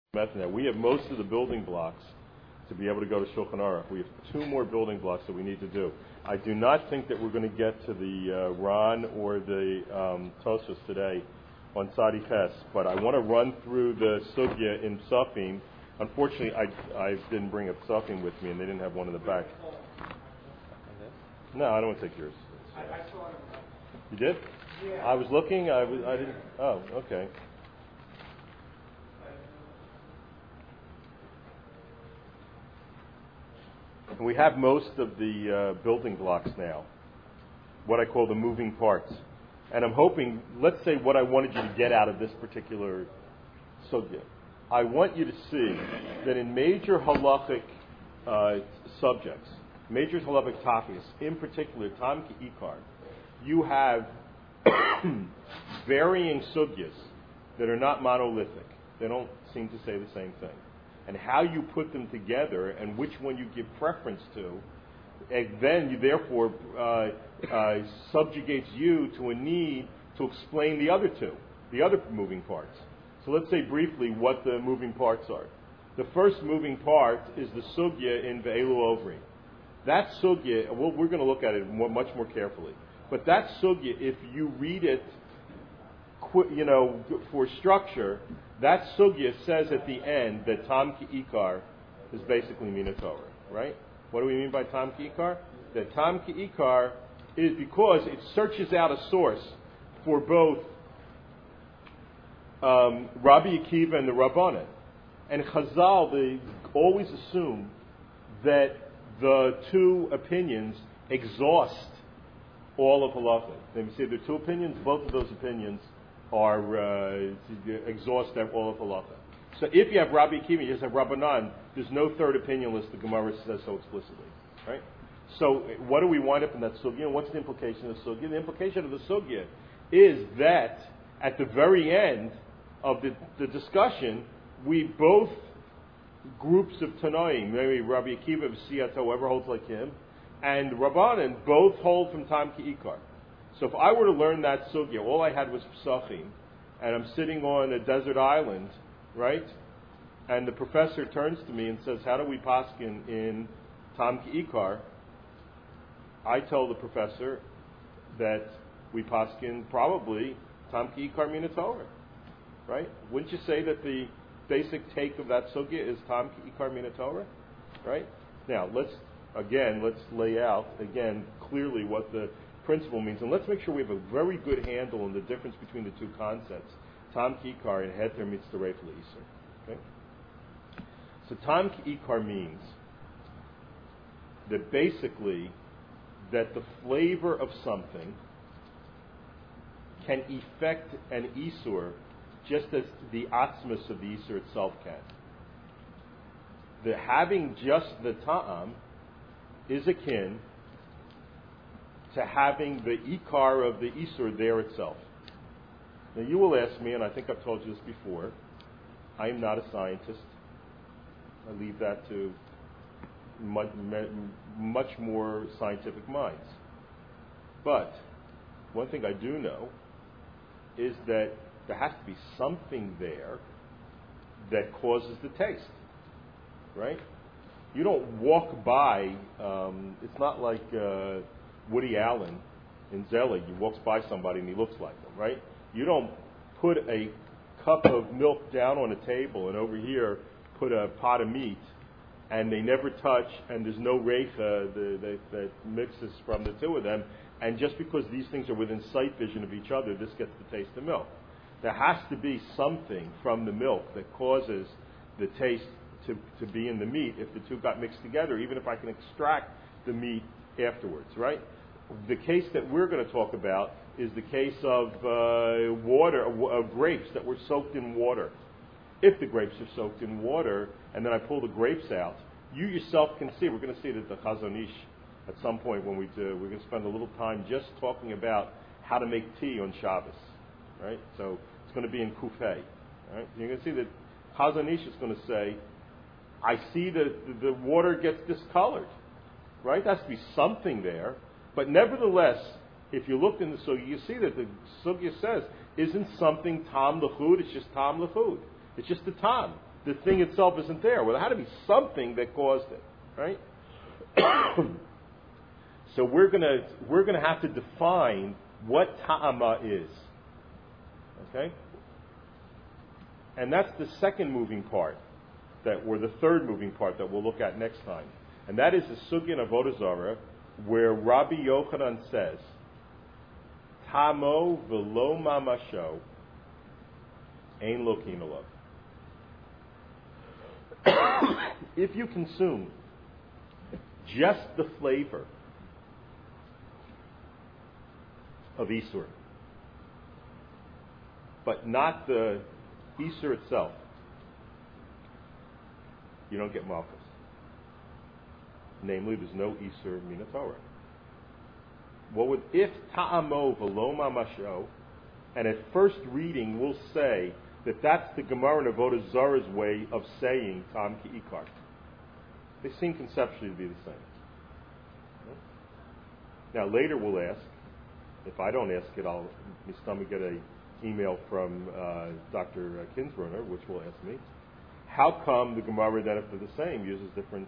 Now, we have most of the building blocks to be able to go to Shulchan Aruch. We have 2 more building blocks that we need to do. I do not think that we're going to get to the Ran or the Tosfos today on Sadi Ches, but I want to run through the Sugya in Psachim. Unfortunately, I didn't bring a Psachim with me, and they didn't have one in the back. No, I don't want to take yours. I saw it. You did? Yeah. I was looking. I didn't. Oh, okay. And we have most of the building blocks now, what I call the moving parts. And I'm hoping, let's say what I wanted you to get out of this particular sugya. I want you to see that in major halachic subjects, major halachic topics, in particular, Tam Ki'ikar, you have varying sugyas that are not monolithic. They don't seem to say the same thing. And how you put them together and which one you give preference to, and then you therefore subjugates you to a need to explain the other 2, the other moving parts. So let's say briefly what the moving parts are. The first moving part is the sugya in Ve'elu Ovri. That sugya, we're going to look at it much more carefully. But that sugya, if you read it, for structure, that sugya says at the end that Tam Ki'ikar is basically Minatorah, right? What do we mean by Tam Ki'ikar? That Tam Ki'ikar is because it searches out a source for both Rabbi Akiva and the Rabbanan. And Chazal, they always assume that the 2 opinions exhaust all of halacha. They say there are 2 opinions, both of those opinions are exhaust all of halacha. So if you have Rabbi Akiva, you just have Rabbanan, there's no third opinion list, the Gemara says so explicitly. Right? So what do we wind up in that sugya, and what's the implication of the sugya? The implication of the sugya is that at the very end of the discussion, we both groups of Tanoim, maybe Rabbi Akiva, Siyat, whoever holds like him, and Rabbanan both hold from Tam Ki'ikar. So if I were to learn that sugya, all I had was Psachim, and I'm sitting on a desert island, right? And the professor turns to me and says, how do we paskin in Tam Ki'ikar? I tell the professor that we paskin probably Tam Ki'ikar Minatorah, right? Wouldn't you say that the basic take of that sugya is Tam Ki'ikar Minatorah, right? Now, let's lay out, again, clearly what the principle means. And let's make sure we have a very good handle on the difference between the 2 concepts, Tam Ki'ikar and Heter Mitzaref L'Isur. Okay? So Tam Ki'ikar means that basically that the flavor of something can effect an Isur just as the atzmus of the Isur itself can. The having just the ta'am is akin to having the ikar of the Isur there itself. Now you will ask me, and I think I've told you this before, I am not a scientist. I leave that to much more scientific minds. But one thing I do know is that there has to be something there that causes the taste, right? You don't walk by, it's not like Woody Allen in Zelig. He walks by somebody and he looks like them, right? You don't put a cup of milk down on a table and over here put a pot of meat and they never touch and there's no reicha that mixes from the 2 of them, and just because these things are within sight vision of each other, this gets the taste of milk. There has to be something from the milk that causes the taste to be in the meat if the 2 got mixed together, even if I can extract the meat afterwards, right? The case that we're going to talk about is the case of grapes that were soaked in water. If the grapes are soaked in water, and then I pull the grapes out, you yourself can see, we're going to see it at the Chazon Ish at some point when we do, we're going to spend a little time just talking about how to make tea on Shabbos, right? So it's going to be in Kufay, right? You're going to see that Chazon Ish is going to say, I see that the water gets discolored, right? There has to be something there. But nevertheless, if you look in the sugya, you see that the sugya says, isn't something tam l'chud? It's just tam l'chud. It's just the tam. the thing itself isn't there. Well, there had to be something that caused it, right? So we're gonna have to define what ta'ama is, okay? And that's the second moving part, or the third moving part that we'll look at next time, and that is the sugya in Avodah Zarah, where Rabbi Yochanan says, "Tamo v'lo mamasho, ein lokin alav." If you consume just the flavor of Isur, but not the Isur itself, you don't get Malchus. Namely, there's no Isur Mina Torah. If Ta'amo v'lo mamasho, and at first reading we'll say that that's the Gemara in Avodah Zarah's way of saying Tam Ki Ikar. They seem conceptually to be the same. Now later we'll ask, if I don't ask it, I'll get an email from Dr. Kinsbrunner, which will ask me, how come the Gemara then, if they're the same, uses different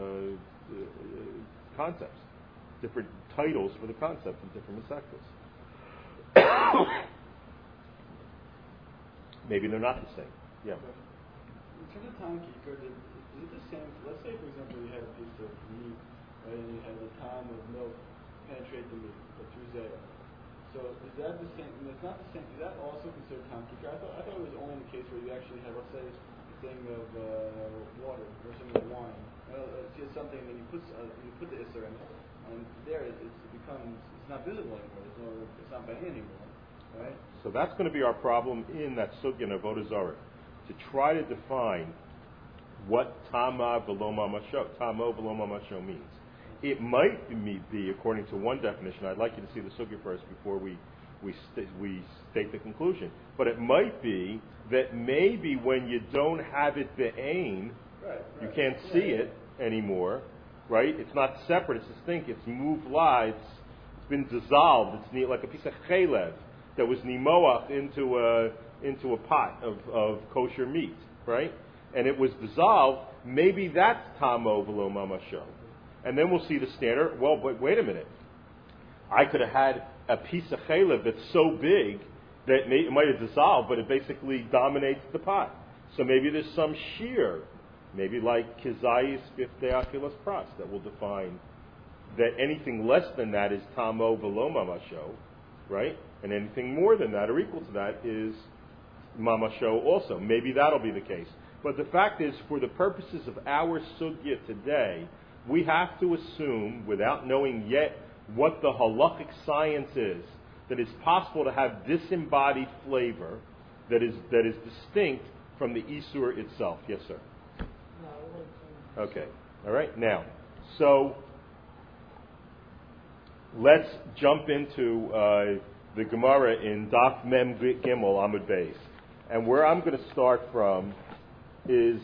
concepts, different titles for the concepts in different masechtas? Maybe they're not the same. Yeah. In terms of Tam Ki Ikar, is it the same? Let's say, for example, you had a piece of meat, right, and you had the time of milk penetrate the meat, but through zera. So is that the same? And it's not the same. Is that also considered Tam Ki Ikar? I thought it was only in the case where you actually have, let's say, a thing of water or something of wine. It's just something that you put the Isser in, and there it's not visible anymore. It's not by anymore, right? So that's going to be our problem in that sugya in Avodah Zarah, to try to define what Tamo v'lo mamasho means. It might be, according to one definition, I'd like you to see the sugya first before we state the conclusion, but it might be that maybe when you don't have it be'ain, you can't see it anymore, right? It's not separate, it's distinct, it's muvla, it's been dissolved, it's like a piece of chelev that was nimoach into a pot of kosher meat, right? And it was dissolved. Maybe that's Tamo v'lo mamasho. And then we'll see the standard. Well, but wait a minute. I could have had a piece of chalev that's so big that it might have dissolved, but it basically dominates the pot. So maybe there's some shear, maybe like kizayis biftei achilas pras, that will define that anything less than that is Tamo v'lo mamasho, right? And anything more than that or equal to that is mamasho also. Maybe that'll be the case. But the fact is, for the purposes of our sugya today, we have to assume, without knowing yet what the halachic science is, that it's possible to have disembodied flavor that is distinct from the Isur itself. Yes, sir? Okay. All right. Now, so let's jump into the Gemara in Daf Mem Gimel Amud Beis. And where I'm going to start from is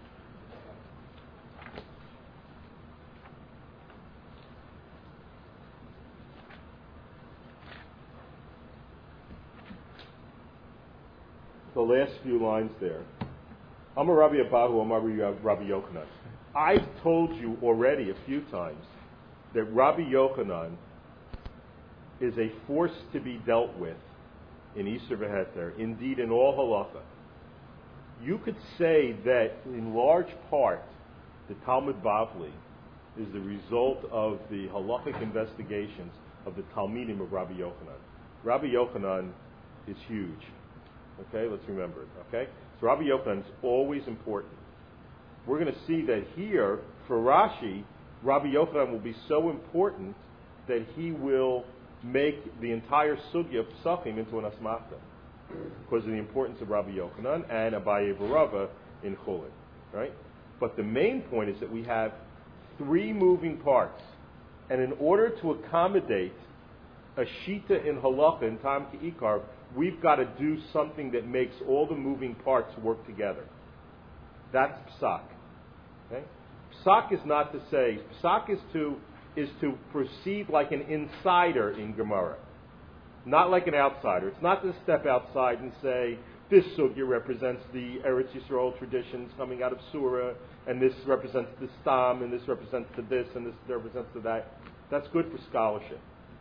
the last few lines there. Amar Rabbi Abahu, Amar Rabbi Yochanan. I've told you already a few times that Rabbi Yochanan is a force to be dealt with in Isur v'Heter, indeed in all halacha. You could say that in large part the Talmud Bavli is the result of the halachic investigations of the Talmidim of Rabbi Yochanan. Rabbi Yochanan is huge. Okay, let's remember it. Okay, so Rabbi Yochanan is always important. We're going to see that here, for Rashi, Rabbi Yochanan will be so important that he will make the entire sugya of Pesachim into an asmachta because of the importance of Rabbi Yochanan and Abaye v'Rava in Chulin, right? But the main point is that we have three moving parts, and in order to accommodate a shita in halacha in Tam Ki Ikar, we've got to do something that makes all the moving parts work together. That's psak. Okay? Psak is not to say. Psak is to proceed like an insider in Gemara, not like an outsider. It's not to step outside and say, this sugya represents the Eretz Yisrael traditions coming out of Surah, and this represents the Stam, and this represents the this, and this represents the that. That's good for scholarship.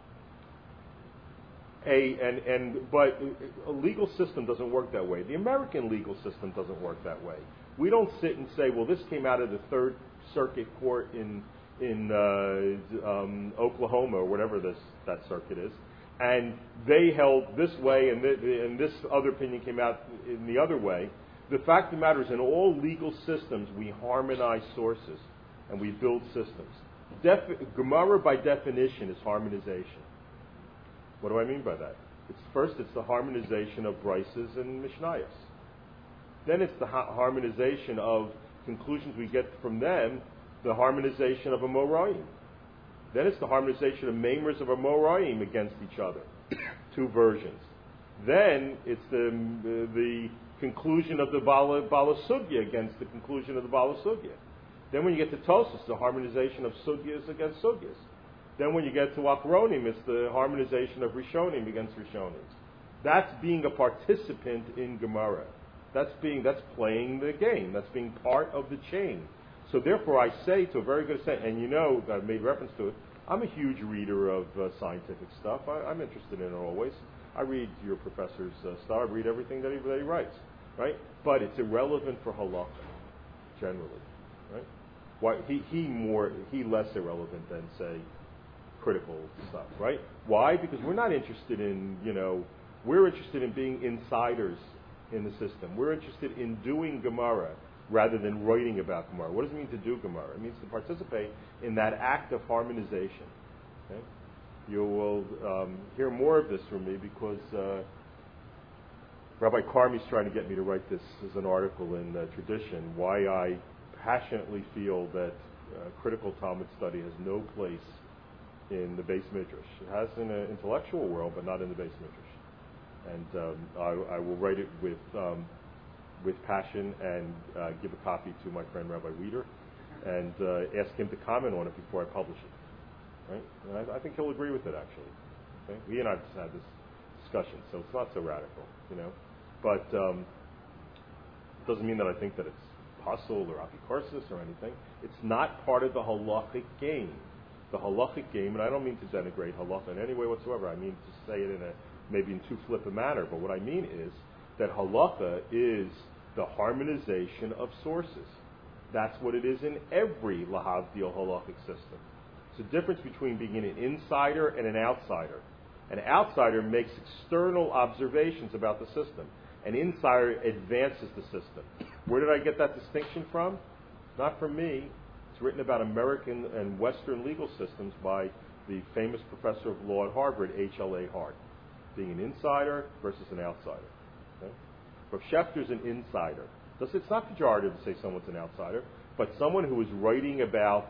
But a legal system doesn't work that way. The American legal system doesn't work that way. We don't sit and say, well, this came out of the Third Circuit Court in Oklahoma or whatever that circuit is, and they held this way, and this other opinion came out in the other way. The fact of the matter is, in all legal systems, we harmonize sources and we build systems. Gemara, by definition, is harmonization. What do I mean by that? It's the harmonization of Brises and Mishnayos. Then it's the harmonization of conclusions we get from them, the harmonization of Amoraim. Then it's the harmonization of Mamers of Amoraim against each other. Two versions. Then it's the conclusion of the Bala Sugya against the conclusion of the Bala Sugya. Then when you get to Tosas, the harmonization of Sugyas against Sugyas. Then when you get to Akronim, it's the harmonization of Rishonim against Rishonim. That's being a participant in Gemara. That's playing the game. That's being part of the chain. So therefore I say to a very good extent, and you know, I've made reference to it, I'm a huge reader of scientific stuff. I'm interested in it always. I read your professor's stuff. I read everything that he writes, right? But it's irrelevant for halakha, generally, right? Why he less irrelevant than, say, critical stuff, right? Why? Because we're not interested in, we're interested in being insiders in the system. We're interested in doing Gemara rather than writing about Gemara. What does it mean to do Gemara? It means to participate in that act of harmonization. Okay? You will hear more of this from me because Rabbi Karmi's trying to get me to write this as an article in Tradition, why I passionately feel that critical Talmud study has no place in the Beis Midrash. It has in the intellectual world, but not in the Beis Midrash. And I will write it with passion and give a copy to my friend Rabbi Weider and ask him to comment on it before I publish it. Right? And I think he'll agree with it, actually. Okay? He and I have just had this discussion, so it's not so radical, But it doesn't mean that I think that it's pasul or apikorsis or anything. It's not part of the halachic game. The halachic game, and I don't mean to denigrate halacha in any way whatsoever. I mean to say it in maybe in too flip a manner. But what I mean is that halacha is the harmonization of sources. That's what it is in every lahavdil halachic system. It's the difference between being an insider and an outsider. An outsider makes external observations about the system. An insider advances the system. Where did I get that distinction from? Not from me. It's written about American and Western legal systems by the famous professor of law at Harvard, H.L.A. Hart. Being an insider versus an outsider. Okay? Rav Schefter's an insider. It's not pejorative to say someone's an outsider, but someone who is writing about,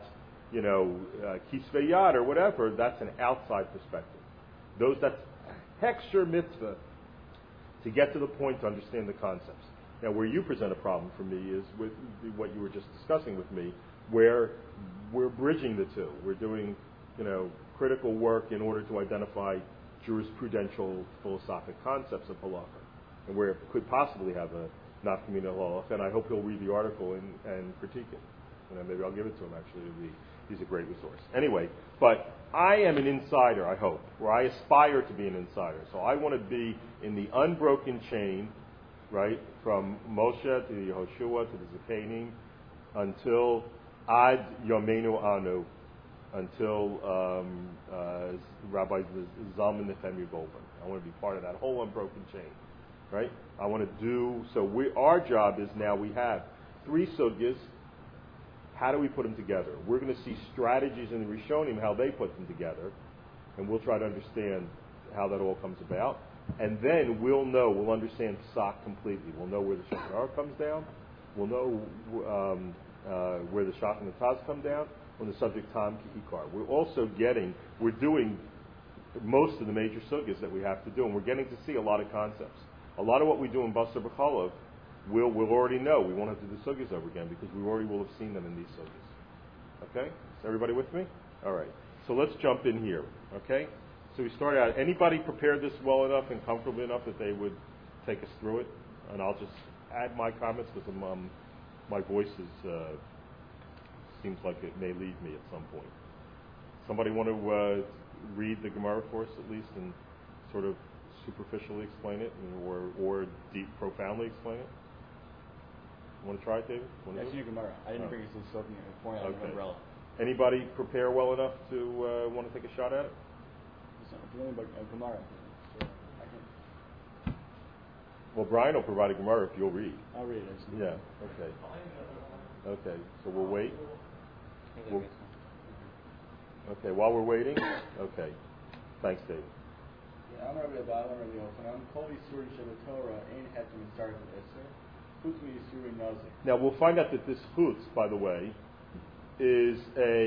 Kisvei Yad or whatever, that's an outside perspective. That's hechsher mitzvah to get to the point to understand the concepts. Now, where you present a problem for me is with what you were just discussing with me, where we're bridging the two. We're doing, critical work in order to identify jurisprudential philosophic concepts of halacha, and where it could possibly have a nafkamina halacha. And I hope he'll read the article and critique it. And maybe I'll give it to him, actually. He's a great resource. Anyway, but I am an insider, I hope, or I aspire to be an insider. So I want to be in the unbroken chain, right, from Moshe to the Yehoshua to the Zakanim until Ad Yomenu Anu, until Rabbi Zalman Nefemi Goldberg. I want to be part of that whole unbroken chain, right? I want to do, so our job is now we have 3 sugyas. How do we put them together? We're going to see strategies in the Rishonim, how they put them together, and we'll try to understand how that all comes about. And then we'll understand Psak completely. We'll know where the Shulchan Aruch comes down. We'll know where the Shach and the Taz come down on the subject Tam Ki Ikar. We're doing most of the major sugyas that we have to do, and we're getting to see a lot of concepts. A lot of what we do in Basar B'Cholov, we'll already know. We won't have to do the sugyas over again because we already will have seen them in these sugyas. Okay? Is everybody with me? All right. So let's jump in here. Okay? So we start out. Anybody prepared this well enough and comfortable enough that they would take us through it? and I'll just add my comments because my voice seems like it may leave me at some point. Somebody want to read the Gemara for us at least and sort of superficially explain it, or deep, profoundly explain it? You want to try it, David? That's your Gemara. I didn't bring it to soaking it, pouring out an umbrella. Anybody prepare well enough to want to take a shot at it? It's only about Gemara. So I can. Well, Brian will provide a Gemara if you'll read. I'll read it. Actually. Yeah. Okay. Okay. So we'll wait. Okay. While we're waiting. Okay. Thanks, David. I'm Rabbi Abba, I'm Rabbi Yochanan. Kol Yisurin Shel Torah Ein Heter Mitzaref Eser. Chutz Yisurin Nazir. Now we'll find out that this chutz, by the way, is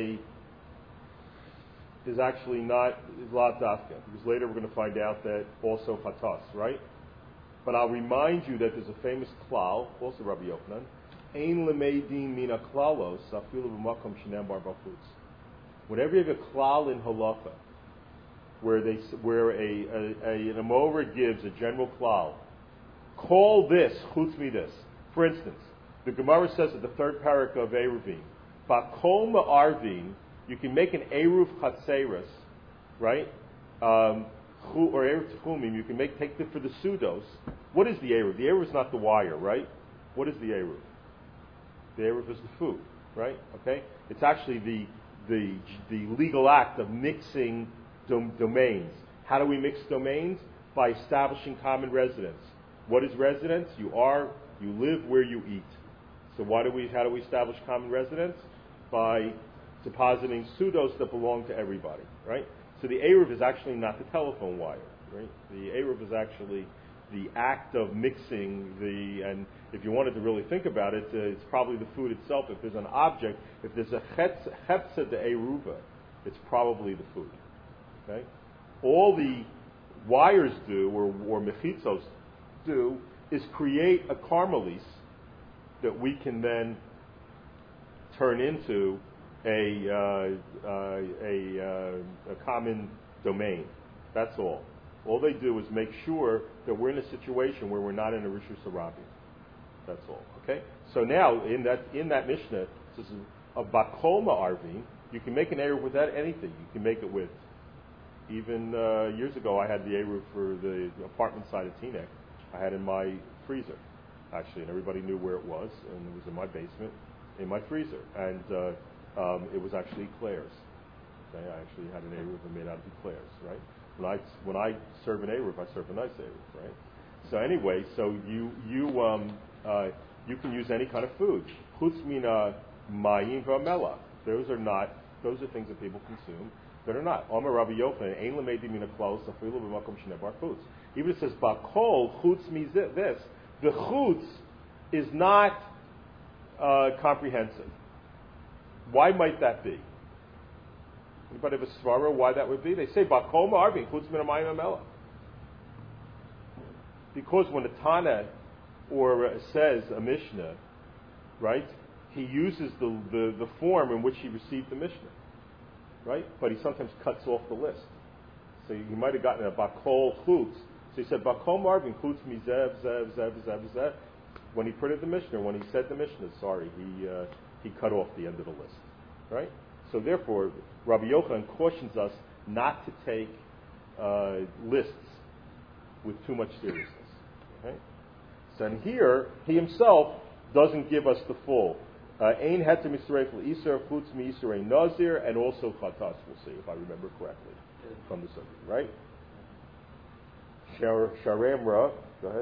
actually not lav dafka, because later we're going to find out that also patas, right? But I'll remind you that there's a famous klal, also Rabbi Yochanan, ein lemeidin mina klalos afilu b'makom shenem bar b'chutz. Whenever you have a klal in halacha, where an Amora gives a general klal, call this chutz midis. For instance, the Gemara says at the third parak of Eruvin, Bakol Ma'arvin, you can make an Eruv Chatzeris, right? Or Eruv Tchumim, you can take it for the pseudos. What is the Eruv? The Eruv is not the wire, right? What is the Eruv? The Eruv is the food, right? Okay? It's actually the legal act of mixing domains. How do we mix domains? By establishing common residence. What is residence? You live where you eat. So how do we establish common residence? By depositing pseudos that belong to everybody, right? So the Eruv is actually not the telephone wire, right? The Eruv is actually the act of mixing and if you wanted to really think about it, it's probably the food itself. If there's an object, if there's a chepsa de Eruva, it's probably the food, okay? All the wires do, or mechitzos do, is create a karmelis that we can then turn into a common domain. That's all. All they do is make sure that we're in a situation where we're not in a Rishus Harabi. That's all. Okay? So now, in that Mishnah, this is a Bakol Ma'arvin. You can make an Eruv with anything. You can make it with, even years ago, I had the Eruv for the apartment side of Teaneck. I had in my freezer, actually, and everybody knew where it was, and it was in my basement, in my freezer. And it was actually eclairs. Okay? I actually had an Eruv made out of eclairs, right? When I serve an Eruv, I serve a nice Eruv, right? So anyway, so you can use any kind of food. Chutz mina mayim v'amela. Those are things that people consume that are not. Omer Rabbi Yochanan, ein lemedi mina klaus afilu b'makom shnebar chutz. Even it says bakol chutz means this. The chutz is not comprehensive. Why might that be? Anybody have a svara why that would be? They say bakol ma'arvin chutz mina mayim v'amela. Because when a Tana or says a Mishnah, right, he uses the form in which he received the Mishnah, right? But he sometimes cuts off the list. So he might have gotten a Bakol Chutz. So he said, Bakol Marvin Chutz mi zev, zev, zev, zev, zev. When he printed the Mishnah, when he said the Mishnah, he cut off the end of the list, right? So therefore, Rabbi Yochanan cautions us not to take lists with too much seriousness. Okay? So and here, he himself doesn't give us the full. Ein heter mitzaref l'isur, chutz mi'isur nazir, and also chatas, we'll see, if I remember correctly, from the subject, right? Sharem Ra, go ahead.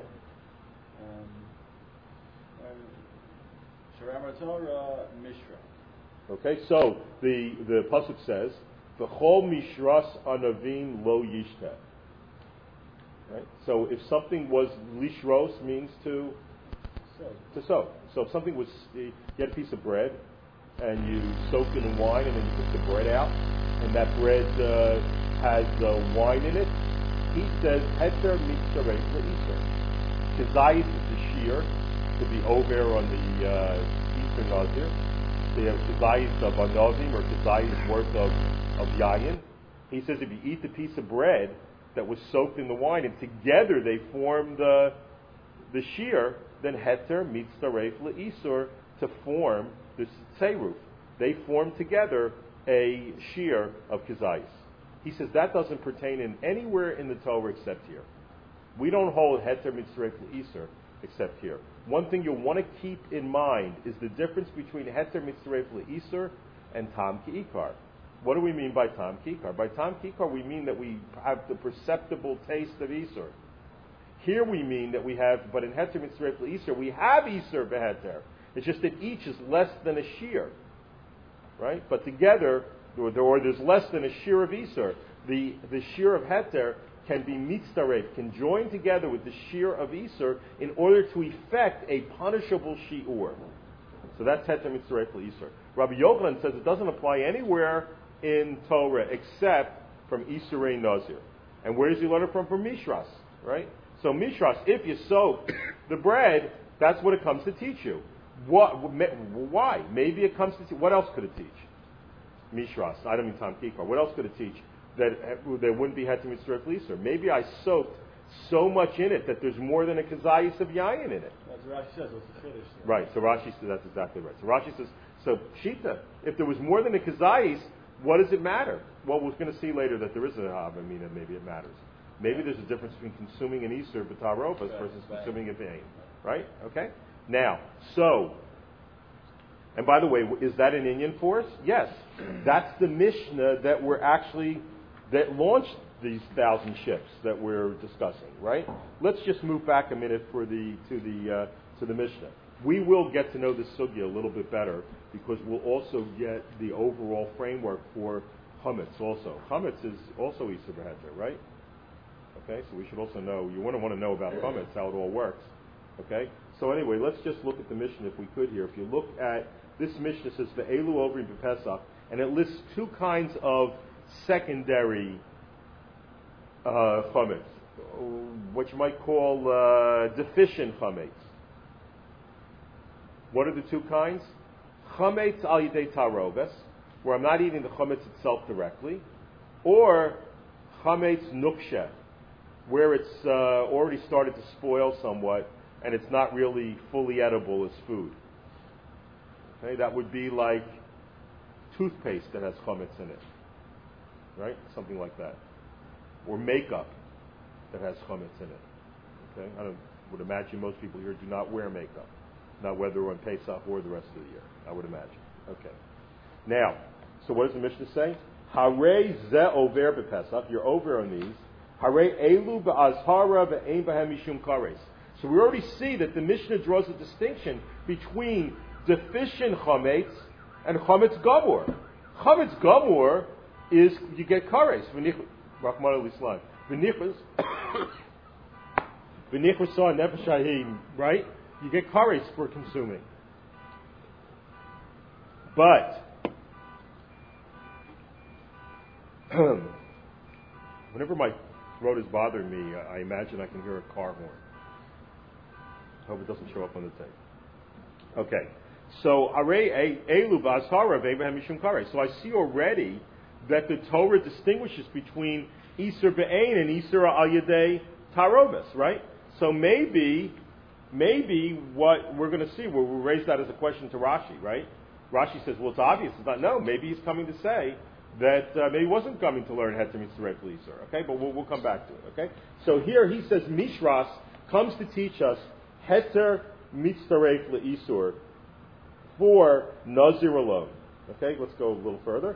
Sharem Ra Torah Mishra. Okay, so the pasuk says, "V'chol mishras anavim lo yishteh." Right? So if something was lishros means to soak. So if something was, you had a piece of bread and you soaked it in wine and then you took the bread out and that bread has wine in it, he says heter mitzaref le'isur. Kizayis is the shear to be over on the Eastern Nazir. They have kizayis of anavim or kizayis worth of yayin. He says if you eat the piece of bread that was soaked in the wine, and together they form the the shear, then heter mitzaref leisur to form this tzeruf. They form together a shear of kazayis. He says that doesn't pertain in anywhere in the Torah except here. We don't hold heter mitzaref leisur except here. One thing you'll want to keep in mind is the difference between heter mitzaref leisur and tam ki'ikar. What do we mean by tam ki'ikar? By tam ki'ikar we mean that we have the perceptible taste of isur. Here we mean that we have, but in heter mitzaref leisur we have isur beheter. It's just that each is less than a shear, right? But together, or there's less than a shear of isur. The shear of heter can be mitzaref, can join together with the shear of isur in order to effect a punishable shi'ur. So that's heter mitzaref leisur. Rabbi Yochanan says it doesn't apply anywhere in Torah except from Isurei Nazir. And where does he learn it from? From Mishras, right? So Mishras, if you soak the bread, that's what it comes to teach you. Why? Maybe it comes to teach. What else could it teach? Mishras. I don't mean Tam Kikar. What else could it teach? That there wouldn't be heter mitzaref leisur. Maybe I soaked so much in it that there's more than a kazayis of yayin in it. As Rashi says, it's a finish. Right. So Rashi says that's exactly right. So Rashi says, so Pshita, if there was more than a kazayis, what does it matter? Well, we're going to see later that there is a havamina. Maybe it matters. Maybe there's a difference between consuming an Isur b'tarovas versus consuming a vein. Right? Okay? Now, so, and by the way, is that an Inyan for us? Yes. That's the Mishnah that launched these 1,000 ships that we're discussing, right? Let's just move back a minute to the Mishnah. We will get to know the sugya a little bit better because we'll also get the overall framework for chametz also. Chametz is also Isur b'heter, right? Okay, so we should also know, you want to know about chametz, how it all works. Okay, so anyway, let's just look at the Mishnah if we could here. If you look at this Mishnah, says ve'elu ovrim b'pesach, and it lists two kinds of secondary chametz, what you might call deficient chametz. What are the two kinds? Chametz al yidei taroves, where I'm not eating the chametz itself directly, or chametz nukshe, where it's already started to spoil somewhat and it's not really fully edible as food. Okay, that would be like toothpaste that has chametz in it, right? Something like that, or makeup that has chametz in it. Okay, I would imagine most people here do not wear makeup. Not whether on Pesach or the rest of the year, I would imagine. Okay. Now, so what does the Mishnah say? Harei ze over b'Pesach. You're over on these. Harei elu ba'azhara ve'ein b'hem mishum kares. So we already see that the Mishnah draws a distinction between deficient chametz and chametz gamur. Chametz gamur is you get kares. Rahman al-Islam. V'nichus saw nefesh ha'im, right? You get kares for consuming. But whenever my throat is bothering me, I imagine I can hear a car horn. I hope it doesn't show up on the tape. Okay. So so I see already that the Torah distinguishes between Isur Be'ein and Isur Al Yedei Taroves, right? So maybe what we're going to see, we'll raise that as a question to Rashi, right? Rashi says, well, it's obvious. It's not. No, maybe he's coming to say that maybe he wasn't coming to learn Heter Mitzaref L'Isur, okay? But we'll come back to it, okay? So here he says Mishras comes to teach us Heter Mitzaref L'Isur for Nazir alone. Okay, let's go a little further.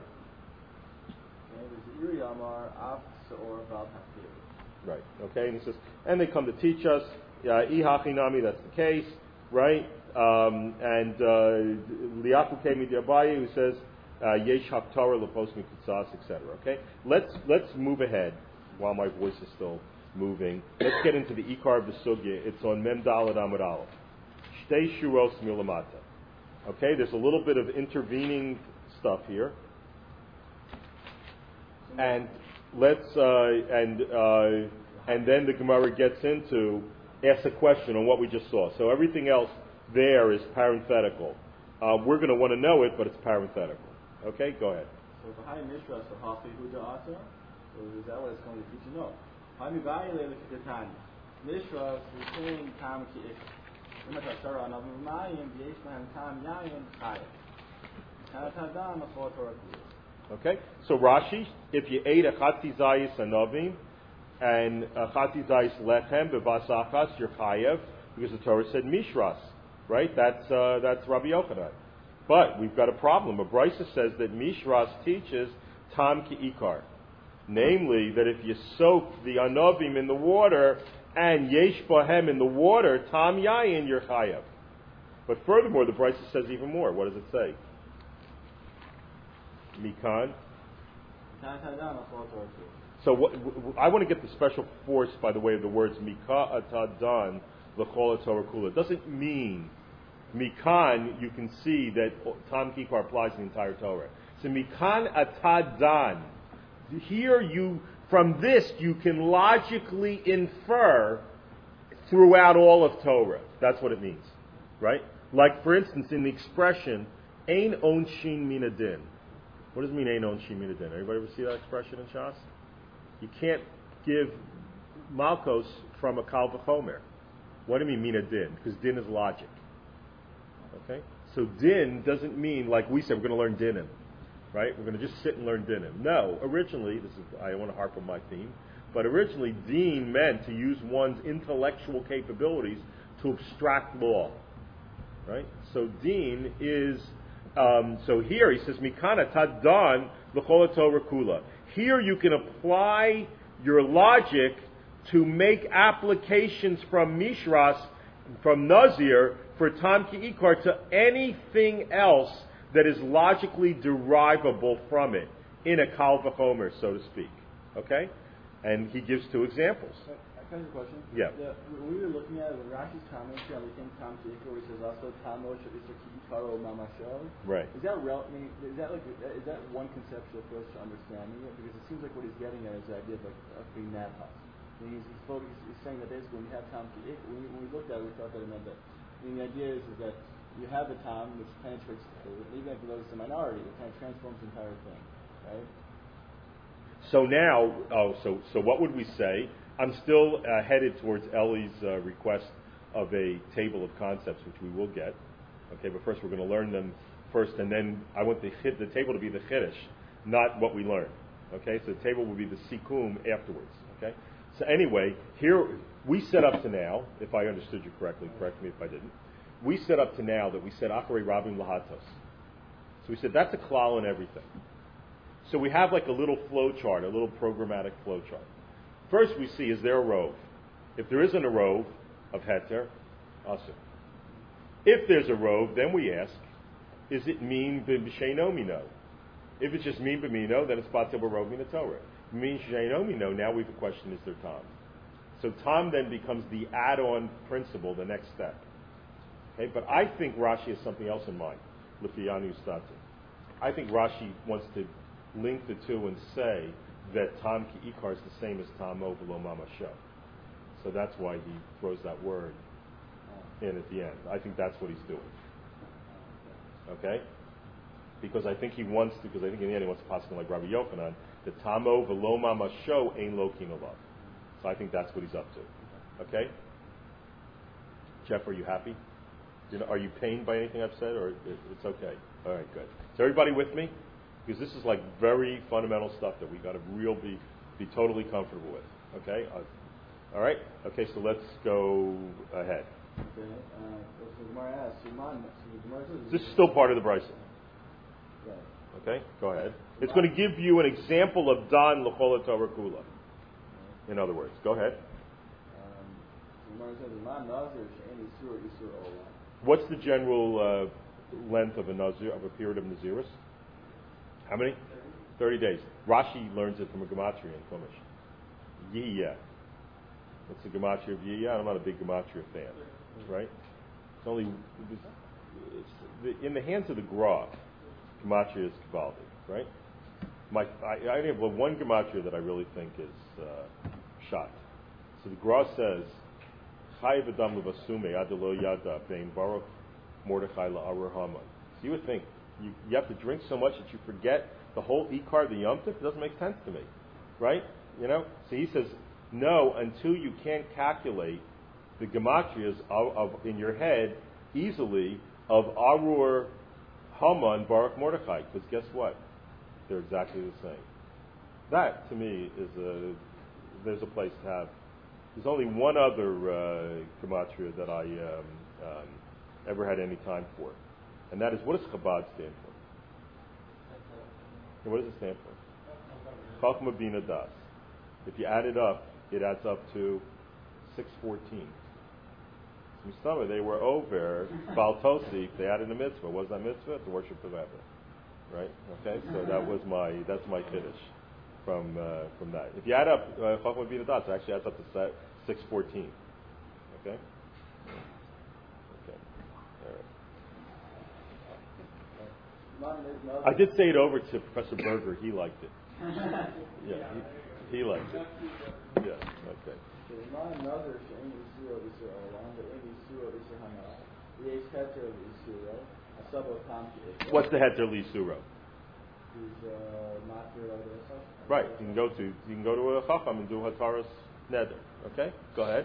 Right, okay, and he says, and they come to teach us, Ihachinami, that's the case, right? And Liaku Kemi Diabaye, who says, Yesh Haptara Lepos Mikutsas, etc. Okay, let's move ahead while my voice is still moving. Let's get into the Ikar of the Sugya. It's on Mem Daled Amud Aleph. Shtei Shuros Milamata. Okay, there's a little bit of intervening stuff here, and and then the Gemara gets into asks a question on what we just saw. So everything else there is parenthetical. We're going to want to know it, but it's parenthetical. Okay, go ahead. So behind Mishra, so is that what it's going to teach you? No. Mishra, retain Tam Ki Ik. Remember, Sarah, and Mayim, Yesh Lahem Tam Yayin, Chayim. Tanatadam, Achot Torah. Okay, so Rashi, if you ate a Chatzi Zayis Anavim and a Chatzi Zayis Lechem b'Vasachas, you're Chayev, because the Torah said Mishras, right? That's Rabbi Yochanan. But we've got a problem. A Brisa says that Mishras teaches Tam Ki Ikar. Namely, that if you soak the Anavim in the water and Yesh Bahem in the water, Tam Yayin, you're Chayev. But furthermore, the Brisa says even more. What does it say? Mikan. So I want to get the special force by the way of the words Mika Atadan L'chol Torah Kula. It doesn't mean Mikan. You can see that Tam Kikar applies to the entire Torah. So Mikan Atadan. Here from this you can logically infer throughout all of Torah. That's what it means, right? Like for instance in the expression Ein Onshin Min Adin. What does it mean, Ein Onshin Min Adin? Everybody ever see that expression in Shas? You can't give Malkos from a Kal V'chomer. What do you mean, Min Adin? Because Din is logic. Okay? So Din doesn't mean, like we said, we're going to learn Dinim. Right? We're going to just sit and learn Dinim. No, originally, I want to harp on my theme, but originally Din meant to use one's intellectual capabilities to abstract law. Right? So Din is... so here he says, Mikana Tadan L'chol Torah Kula. Here you can apply your logic to make applications from Mishras, from Nazir, for Tam Ki Ikar to anything else that is logically derivable from it in a Kal V'chomer, so to speak. Okay? And he gives two examples. Can I ask a question? Yeah. When we were looking at Rashi's commentary on the thing Tam Ki Ikar, which is also Tamo Shavisa Ki Ikaro Mamasho. Right. Is that is that one conceptual approach to understanding it? Because it seems like what he's getting at is the idea of like a free napas. He's saying that basically when you have Tam Ki Ikar, when we looked at it, we thought that it meant that. The idea is that you have the Tam which penetrates the food, even if it goes to the minority, it kind of transforms the entire thing, right? So now, so what would we say? I'm still headed towards Ellie's request of a table of concepts, which we will get. Okay, but first we're going to learn them first, and then I want the table to be the chiddush, not what we learn. Okay, so the table will be the sikum afterwards. Okay, so anyway, here we set up to now, if I understood you correctly, correct me if I didn't. We set up to now that we said Acharei Rabim Lahatos. So we said that's a klal in everything. So we have like a little flow chart, a little programmatic flow chart. First we see, is there a rove? If there isn't a rove of heter, asur. If there's a rove, then we ask, is it mean b'sheino mino? If it's just mean b'mino, then it's batel b'rov min Torah. Mean sheino mino, now we have a question, is there tam? So tam then becomes the add-on principle, the next step. Okay, but I think Rashi has something else in mind. L'fiyanu stati. I think Rashi wants to link the two and say that Tam Ki Ikar is the same as Tamo V'lo Mamasho. So that's why he throws that word in at the end. I think that's what he's doing. Okay? Because I think he wants to, because I think in the end he wants to pass like Rabbi Yochanan, that Tamo V'lo Mamasho ain't lo king alav. So I think that's what he's up to. Okay? Jeff, are you happy? Are you pained by anything I've said, or it's okay? All right, good. Is everybody with me? Because this is like very fundamental stuff that we got to be totally comfortable with. Okay? All right? Okay, so let's go ahead. Okay. So Gemara asks, this is still part of the Brisa. Right. Okay? Go ahead. It's going to give you an example of Dan L'chol Torah Kula. In other words, go ahead. What's the general length of a nazir, of a period of Nazirus? How many? 30 days. Rashi learns it from a gematria in Chumash. Yiyah. What's the gematria of Yiyah? I'm not a big gematria fan, right? It's only in the hands of the Gra. Gematria is Kabaldi, right? I only have one gematria that I really think is shot. So the Gra says, Chayiv Adam Levasume Adelo Yada Bein Baruch Mordechai LaArur Haman. So you would think you have to drink so much that you forget the whole Ikar, the Yom Tov. It doesn't make sense to me, right? You know. So he says No, until you can't calculate the gematrias in your head easily of Arur, Haman, Baruch, Mordechai. Because guess what? They're exactly the same. That, to me, there's a place to have. There's only one other gematria that I ever had any time for. And that is, what does Chabad stand for? And what does it stand for? Chachma Bina Das. If you add it up, it adds up to 614. Mistama, they were over Baal Tosif. They added a mitzvah. What was that mitzvah? To worship the Rebbe, right? Okay, so that's my kiddush from that. If you add up Chachma Bina Das, it actually adds up to 614. Okay. Okay. All right. I did say it over to Professor Berger. He liked it. Yeah, he liked it. Yeah. Okay. What's the heter lisuro? Right. You can go to a chacham and do hataras neder. Okay. Go ahead.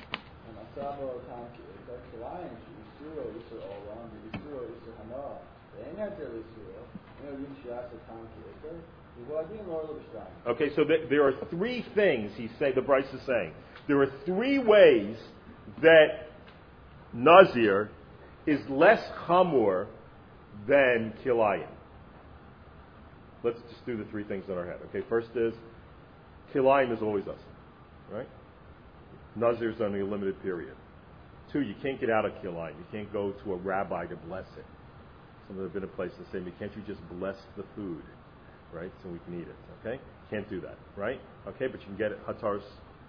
Okay, so there are three things the Bryce is saying. There are three ways that Nazir is less chamor than Kilayim. Let's just do the three things in our head. Okay, first is Kilayim is always us, right? Nazir is only a limited period. Two, you can't get out of Kilayim. You can't go to a rabbi to bless it. Some of them have been in places saying, can't you just bless the food, right? So we can eat it, okay? Can't do that, right? Okay, but you can get Hataras,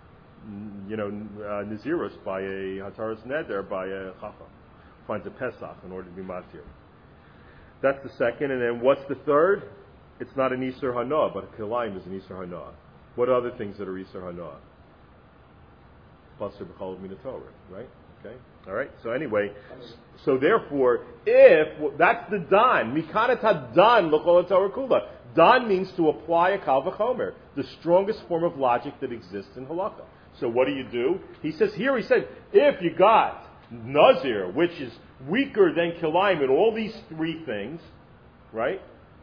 Naziros by a Hataras Neder by a Chacham. Finds a Pesach in order to be Matir. That's the second, and then what's the third? It's not an Isur Hanoah, but a Kilayim is an Isur Hanoah. What are other things that are Isur Hanoah? Basar B'chol Minatorah, right? Okay. All right. So anyway, so therefore, that's the dan, mikanat dan l'chol Torah kula. Dan means to apply a kal v'chomer, the strongest form of logic that exists in halakha. So what do? He said, if you got Nazir, which is weaker than Kilayim in all these three things, right?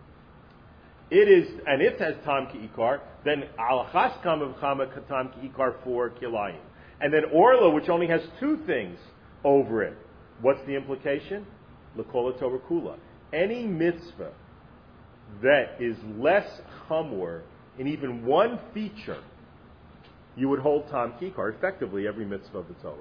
It has tam ki'ikar, then alachas kam v'chama tam ki'ikar for Kilayim. And then Orla, which only has two things over it. What's the implication? L'kol Torah kula. Any mitzvah that is less chamor in even one feature, you would hold tam kikar, effectively every mitzvah of the Torah.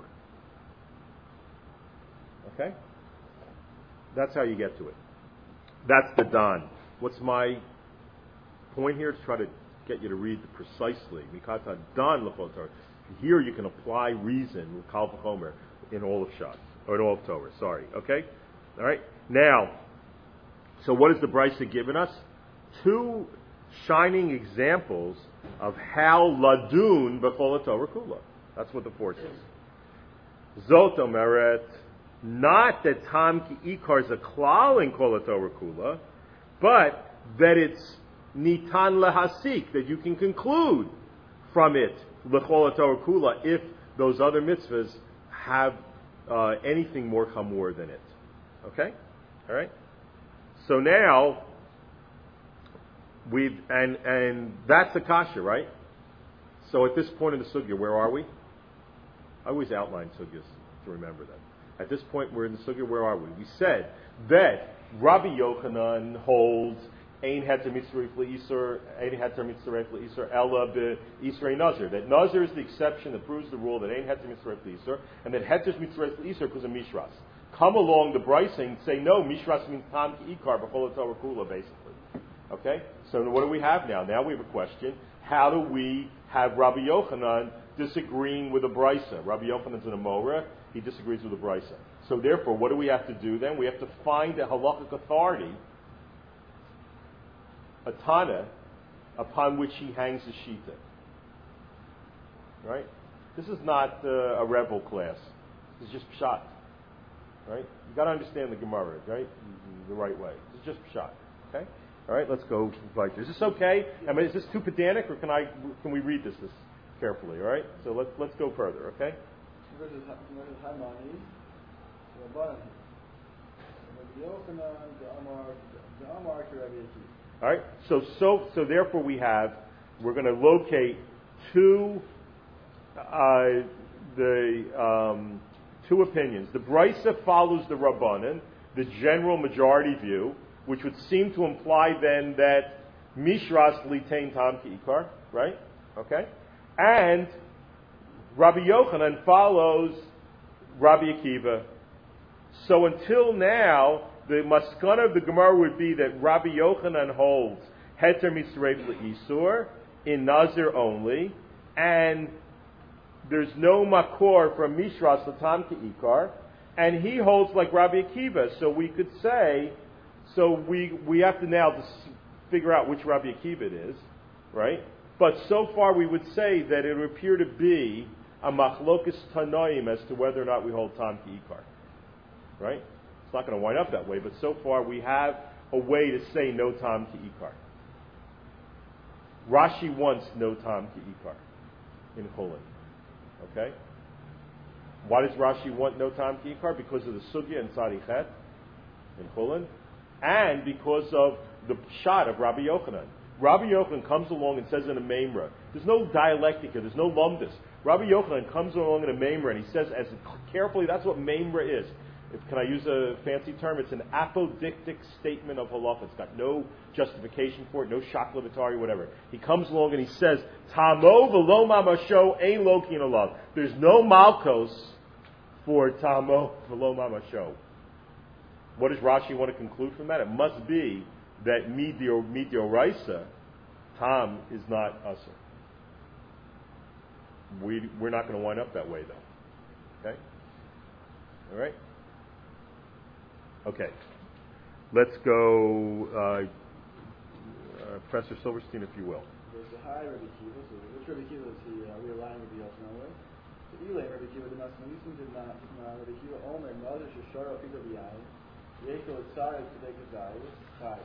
Okay? That's how you get to it. That's the dan. What's my point here? To try to get you to read precisely. Mikata dan l'kol Torah. Here you can apply reason with Kal V'chomer in all of Shas, or in all of Torah. Sorry. Okay? All right? Now, so what has the Brisa given us? Two shining examples of how ladun b'chol Torah kula. That's what the force is. Zot omeret, not that tam ki ikar is a klal in kol Torah kula, but that it's nitan lehasik, that you can conclude from it l'chol Torah kula if those other mitzvahs have anything more chamor than it. Okay? All right? So now and that's the kasha, right? So at this point in the sugya, where are we? I always outline sugyas to remember them. At this point, we're in the sugya. Where are we? We said that Rabbi Yochanan holds ein heter mitzvah leisur, ein heter mitzvah leisur, ella beisrei nazir. That nazir is the exception that proves the rule that ein heter mitzvah leisur, and that heter mitzvah leisur because of mishras. Come along the brisa and say no, mishras means tam ki ikar b'chol Torah kula, basically. Okay, so what do we have now? Now we have a question: how do we have Rabbi Yochanan disagreeing with the brisa? Rabbi Yochanan's an Amora; he disagrees with the brisa. So therefore, what do we have to do then? We have to find a halakhic authority, a Tana, upon which he hangs his shita. Right? This is not a rebel class. This is just pshat. Right? You got to understand the Gemara, right? The right way. It's just pshat. Okay? All right, let's go right there. Is this okay? I mean, is this too pedantic, or can we read this carefully, all right? So let's go further, okay? Versus Haimani, Rabbanan. Rabbi Yochanan, the Amar to Rabbi Akiva. All right. So therefore we're going to locate two two opinions. The Brisa follows the Rabbanan, the general majority view, which would seem to imply then that Mishras litain tam ki'ikar, right? Okay? And Rabbi Yochanan follows Rabbi Akiva. So until now, the maskana of the Gemara would be that Rabbi Yochanan holds heter mitzreif le'isur in Nazir only, and there's no makor from Mishras l'tam ke'ikar, and he holds like Rabbi Akiva. So we could say, we have to now figure out which Rabbi Akiva it is, right? But so far we would say that it would appear to be a machlokas tanoim as to whether or not we hold tam ke'ikar, right? It's not going to wind up that way, but so far we have a way to say no tam ke'ikar. Rashi wants no tam ke'ikar in Chulin. Okay? Why does Rashi want no tam ke'ikar? Because of the sugya in Tzadichet in Chulin, and because of the shot of Rabbi Yochanan. Rabbi Yochanan comes along and says in a Memra, there's no dialectica, there's no lumdus. Rabbi Yochanan comes along in a Memra and he says, as carefully, that's what Memra is. Can I use a fancy term? It's an apodictic statement of halacha. It's got no justification for it, no shaklavitari, whatever. He comes along and he says, Tamo v'lo mamasho ein lokin alav. There's no malkos for Tamo v'lo mamasho. What does Rashi want to conclude from that? It must be that midioraisa, Tam is not usher. We're not going to wind up that way, though. Okay? All right? Okay. Let's go, Professor Silverstein, if you will. There's the high Rabbi Akiva. So which Rabbi Akiva is he realigning with the Yochanan with? So Ilay Rabbi Akiva did not Rabbi Akiva Omer Mother Shashara Pito B'Yayin Yechel Tzarek Kedek Kedai Chai.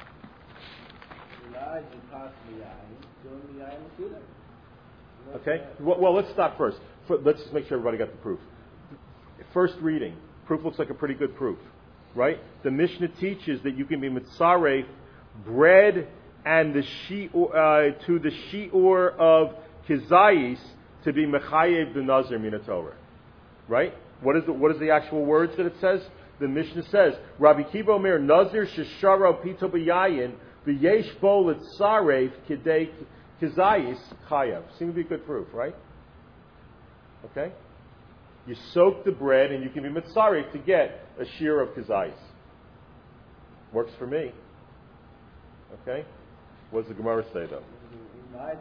Unai Jipas B'Yayin Doing B'Yayin Masudah. Okay. Well, let's stop first. Let's just make sure everybody got the proof. First reading. Proof looks like a pretty good proof, right? The Mishnah teaches that you can be mitzaref bread and the to the shi'ur of kizayis to be mechayev the nazir min Torah, right? What is the actual words that it says? The Mishnah says, Rabbi Kiva Omer nazir shesharo pito b'yayin v'yesh bo litzaref kidei kizayis chayav. Seems to be a good proof, right? Okay. You soak the bread and you can be mitzaref to get a shear of kizayis. Works for me. Okay? What does the Gemara say though? How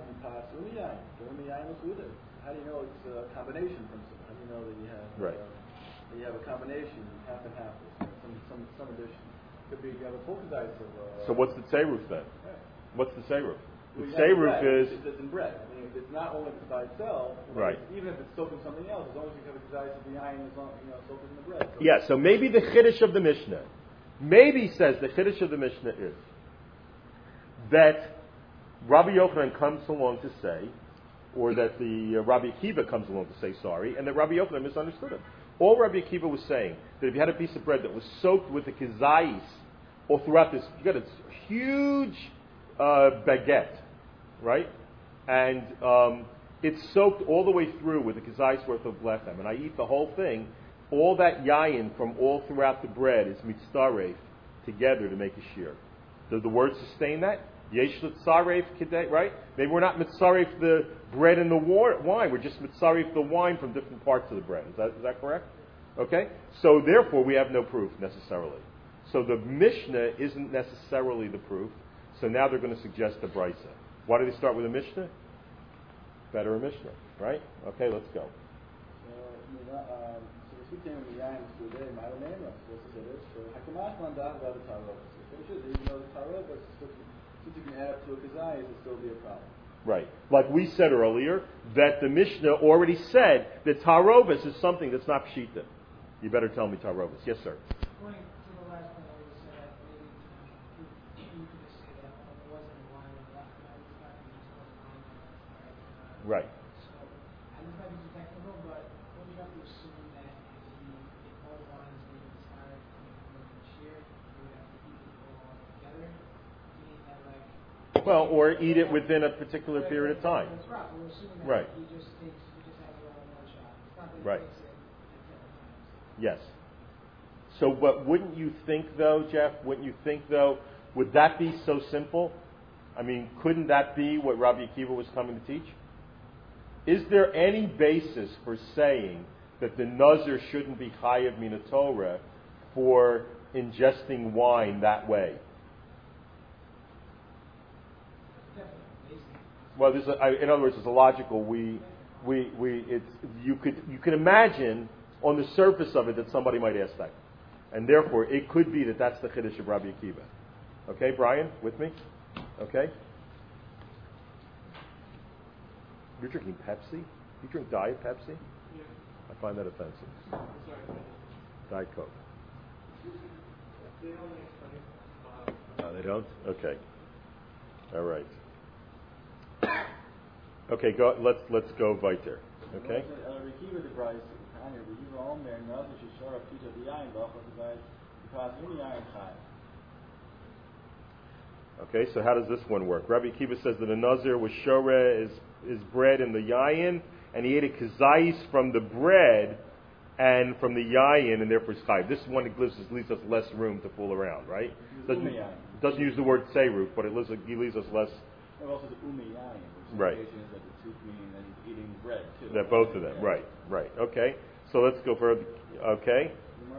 do you know it's a combination principle? How do you know that you have that you have a combination, half and half, some addition? Could be you have a full kizayis of. So what's the tzeruf then? Right. What's the tzeruf? The Well, tzeruf is. It's in bread. I mean, if it's not only by itself, right. Even if it's soaked in something else, as long as you have a kizayis of the iron, as long soaked in the bread. So Yeah. So maybe the chiddush of the Mishnah, maybe says the chiddush of the Mishnah is that Rabbi Yochanan comes along to say, or that the Rabbi Akiva comes along to say sorry, and that Rabbi Yochanan misunderstood him. All Rabbi Akiva was saying that if you had a piece of bread that was soaked with the kizayis all throughout this, you got a huge baguette, right? And it's soaked all the way through with a kizayis worth of lechem, and I eat the whole thing. All that yayin from all throughout the bread is mitzaref together to make a shear. Do the words sustain that? Yesh l'tzaref kidei, right? Maybe we're not mitzaref the bread and the wine. We're just mitzaref the wine from different parts of the bread. Is that correct? Okay? So therefore we have no proof necessarily. So the Mishnah isn't necessarily the proof. So now they're going to suggest a brisa. Why do they start with a Mishnah? Better a Mishnah, right? Okay, let's go. So we came with the yayin today, my name is so Hakamash Mandah about the Tarot. So even though the Tarot, but since you can add up to a kazayis, it'll still be a problem. Right. Like we said earlier, that the Mishnah already said that Tarovis is something that's not Pshita. You better tell me Tarovis. Yes, sir. According to the last one, where you said that maybe you could just say that it wasn't in line with that. Right. Well, or eat it within a particular period of time. That's right. We're assuming that Right. he just has it all in one shot. It's not that he Right. takes it at different times. Yes. So, but wouldn't you think, though, Jeff? Wouldn't you think, though, would that be so simple? I mean, couldn't that be what Rabbi Akiva was coming to teach? Is there any basis for saying that the Nazir shouldn't be chayav min Torah for ingesting wine that way? Well, in other words, it's a logical. You could imagine on the surface of it that somebody might ask that, and therefore it could be that that's the chiddush of Rabbi Akiva. Okay, Brian, with me? Okay. You're drinking Pepsi? You drink Diet Pepsi? Yeah. I find that offensive. Sorry. Diet Coke. They only explain. No, they don't? Okay. All right. Okay, let's go weiter. Okay? Okay, so how does this one work? Rabbi Akiva says that a Nazir was shoreh is bread in the yayin, and he ate a kazayis from the bread and from the yayin, and therefore is chayiv. This one leaves us less room to fool around, right? Doesn't use the word seiruf, but he leaves us less. And also the yayin, right. Is that the soup meaning that he's eating bread too. That both of them, right. Okay, so let's go further. Okay.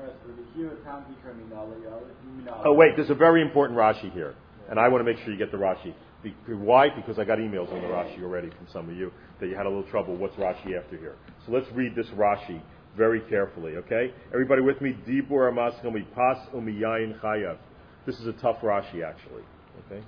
Oh wait, there's a very important Rashi here. And I want to make sure you get the Rashi. Why? Because I got emails on the Rashi already from some of you that you had a little trouble. What's Rashi after here? So let's read this Rashi very carefully, okay? Everybody with me? Dibur amaschem pas umiyayin chayav. This is a tough Rashi, actually. Okay?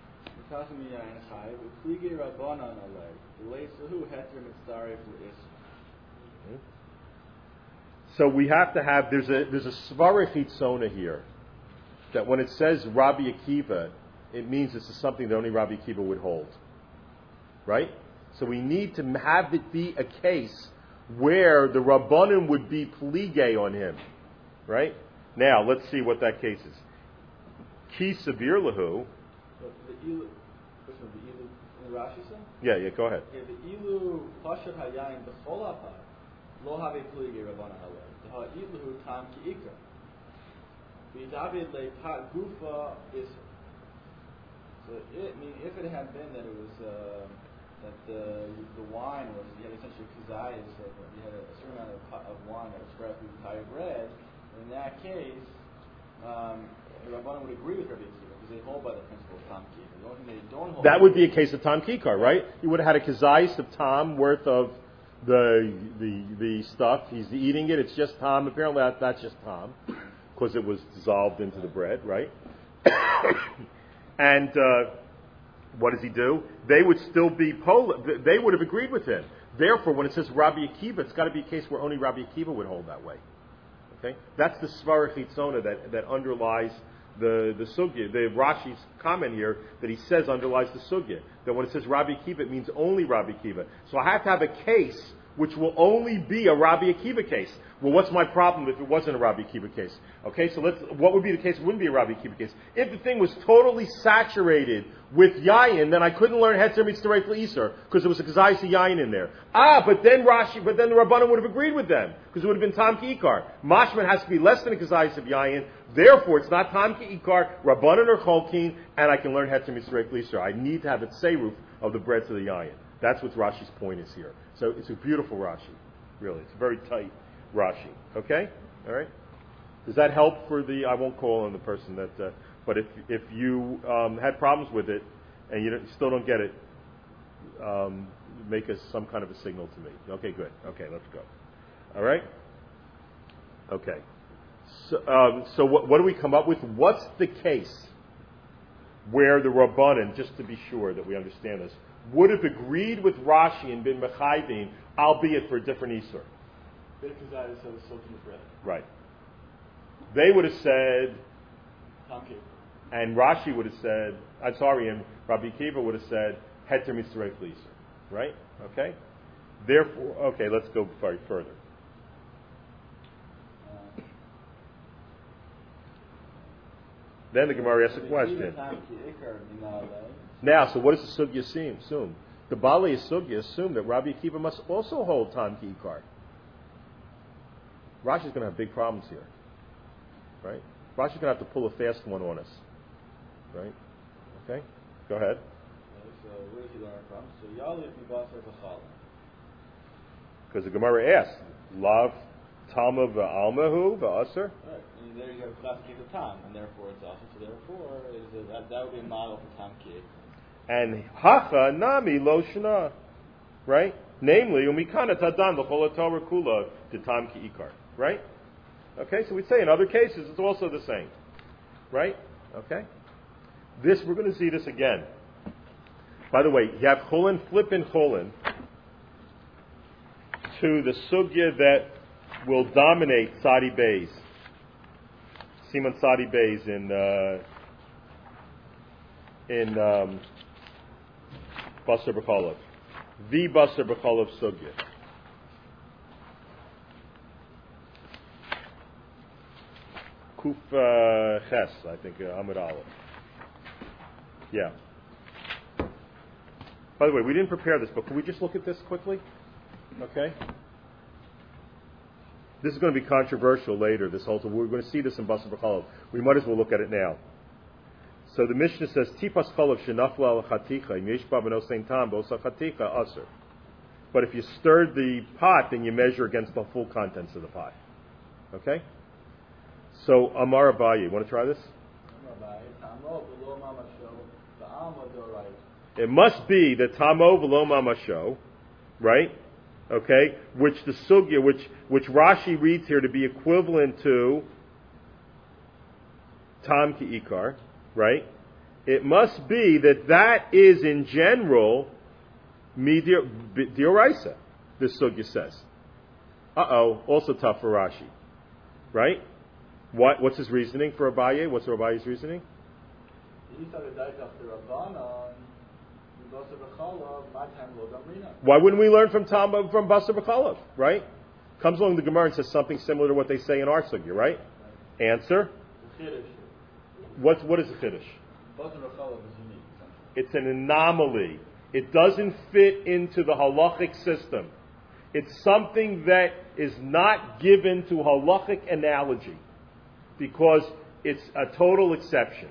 So we have to have, there's a svara chitzona here, that when it says Rabbi Akiva, it means this is something that only Rabbi Akiva would hold. Right? So we need to have it be a case where the Rabbanim would be plige on him. Right? Now, let's see what that case is. Ki sabir lahu. The ilu, which one? The ilu in Rashi said? Yeah, go ahead. Okay, the ilu pashat hayayin b'chol apad lo have plige Rabbana halei. The ilu tam ki ikar. V'david le pat gufa is. So if it had been that it was that the wine was, you had essentially kazayas, that you had a certain amount of wine that was spread through the entire bread, in that case, the Rabbanan would agree with Rabbi Akiva because they hold by the principle of Tam Kikar. The only thing they don't hold. That would be a case of Tam Kikar, right? You would have had a kazayas of Tam worth of the stuff. He's eating it. It's just Tam. Apparently that's just Tam because it was dissolved into the bread, right? And what does he do? They would still be they would have agreed with him. Therefore, when it says Rabbi Akiva, it's got to be a case where only Rabbi Akiva would hold that way. Okay, that's the svara chitzona that underlies the sugya. The Rashi's comment here that he says underlies the sugya. That when it says Rabbi Akiva, it means only Rabbi Akiva. So I have to have a case which will only be a Rabbi Akiva case. Well, what's my problem if it wasn't a Rabbi Akiva case? Okay, so what would be the case? It wouldn't be a Rabbi Akiva case. If the thing was totally saturated with yayin, then I couldn't learn Hetzer Mitzvah Isur because there was a Kazayis yayin in there. But then the Rabbanan would have agreed with them because it would have been Tam Ki-Ikar. Mashman has to be less than a Kazayis of yayin. Therefore, it's not Tam Ki-Ikar, Rabbanan or Cholkin, and I can learn Hetzer Mitzvah Isur. I need to have the seiruf of the bread to the yayin. That's what Rashi's point is here. So it's a beautiful Rashi, really. It's a very tight Rashi. Okay? All right? Does that help for I won't call on the person that, but if you had problems with it and you still don't get it, make some kind of a signal to me. Okay, good. Okay, let's go. All right? Okay. So what do we come up with? What's the case where the Rabbanan, just to be sure that we understand this, would have agreed with Rashi and been mechayvin, albeit for a different Isur? Right. They would have said, and Rashi would have said, and Rabbi Akiva would have said, Heter Mitzvah Isur. Right? Okay? Therefore, okay, let's go further. Then the Gemara asks a question. Now, so what does the sugya assume? The Bali sugya assume that Rabbi Akiva must also hold Tam Ki Ikar. Rashi's going to have big problems here, right? Rashi's going to have to pull a fast one on us, right? Okay, go ahead. So where does he learn from? So Yalif Mibasar V'Chala. Because the Gemara asks, Lav Talma V'Almahu V'Asr? Right, and there you have a classic of Tam, and therefore it's also, so therefore that would be a model for Tam Ki. And Hacha Nami Lo Shana, right? Namely, Umikana Tadan L'Chol Torah Kula to Tam Ki Ikar, right? Okay, so we'd say in other cases it's also the same, right? Okay? This, we're going to see this again. By the way, you have Chulin, flip in Chulin to the sugya that will dominate Sadi Bays. Simon Sadi Bays in Basar B'Cholov. The Basar B'Cholov sugya. Kuf Ches, I think, Amud Aleph. Yeah. By the way, we didn't prepare this, but can we just look at this quickly? Okay? This is going to be controversial later, this whole thing. We're going to see this in Basar B'Cholov. We might as well look at it now. So the Mishnah says, Tipas Cholov shenafla al chaticha, im yesh ba b'nosein tam, b'osa chaticha aser. But if you stirred the pot, then you measure against the full contents of the pot. Okay? So, Amar Abaye, you want to try this? It must be the Tamo V'lo Mamasho, right? Okay, which the sugya, which Rashi reads here to be equivalent to Tam Ki Ikar, right? It must be that is in general Dioraisa, this sugya says. Also tough for Rashi, right? What's his reasoning for Abaye? What's Abaye's reasoning? Why wouldn't we learn from Basar B'Cholov, right? Comes along the Gemara and says something similar to what they say in our sugya, right? Answer? What is a Chiddush? Basar B'Cholov is unique. It's an anomaly. It doesn't fit into the halachic system. It's something that is not given to halachic analogy because it's a total exception.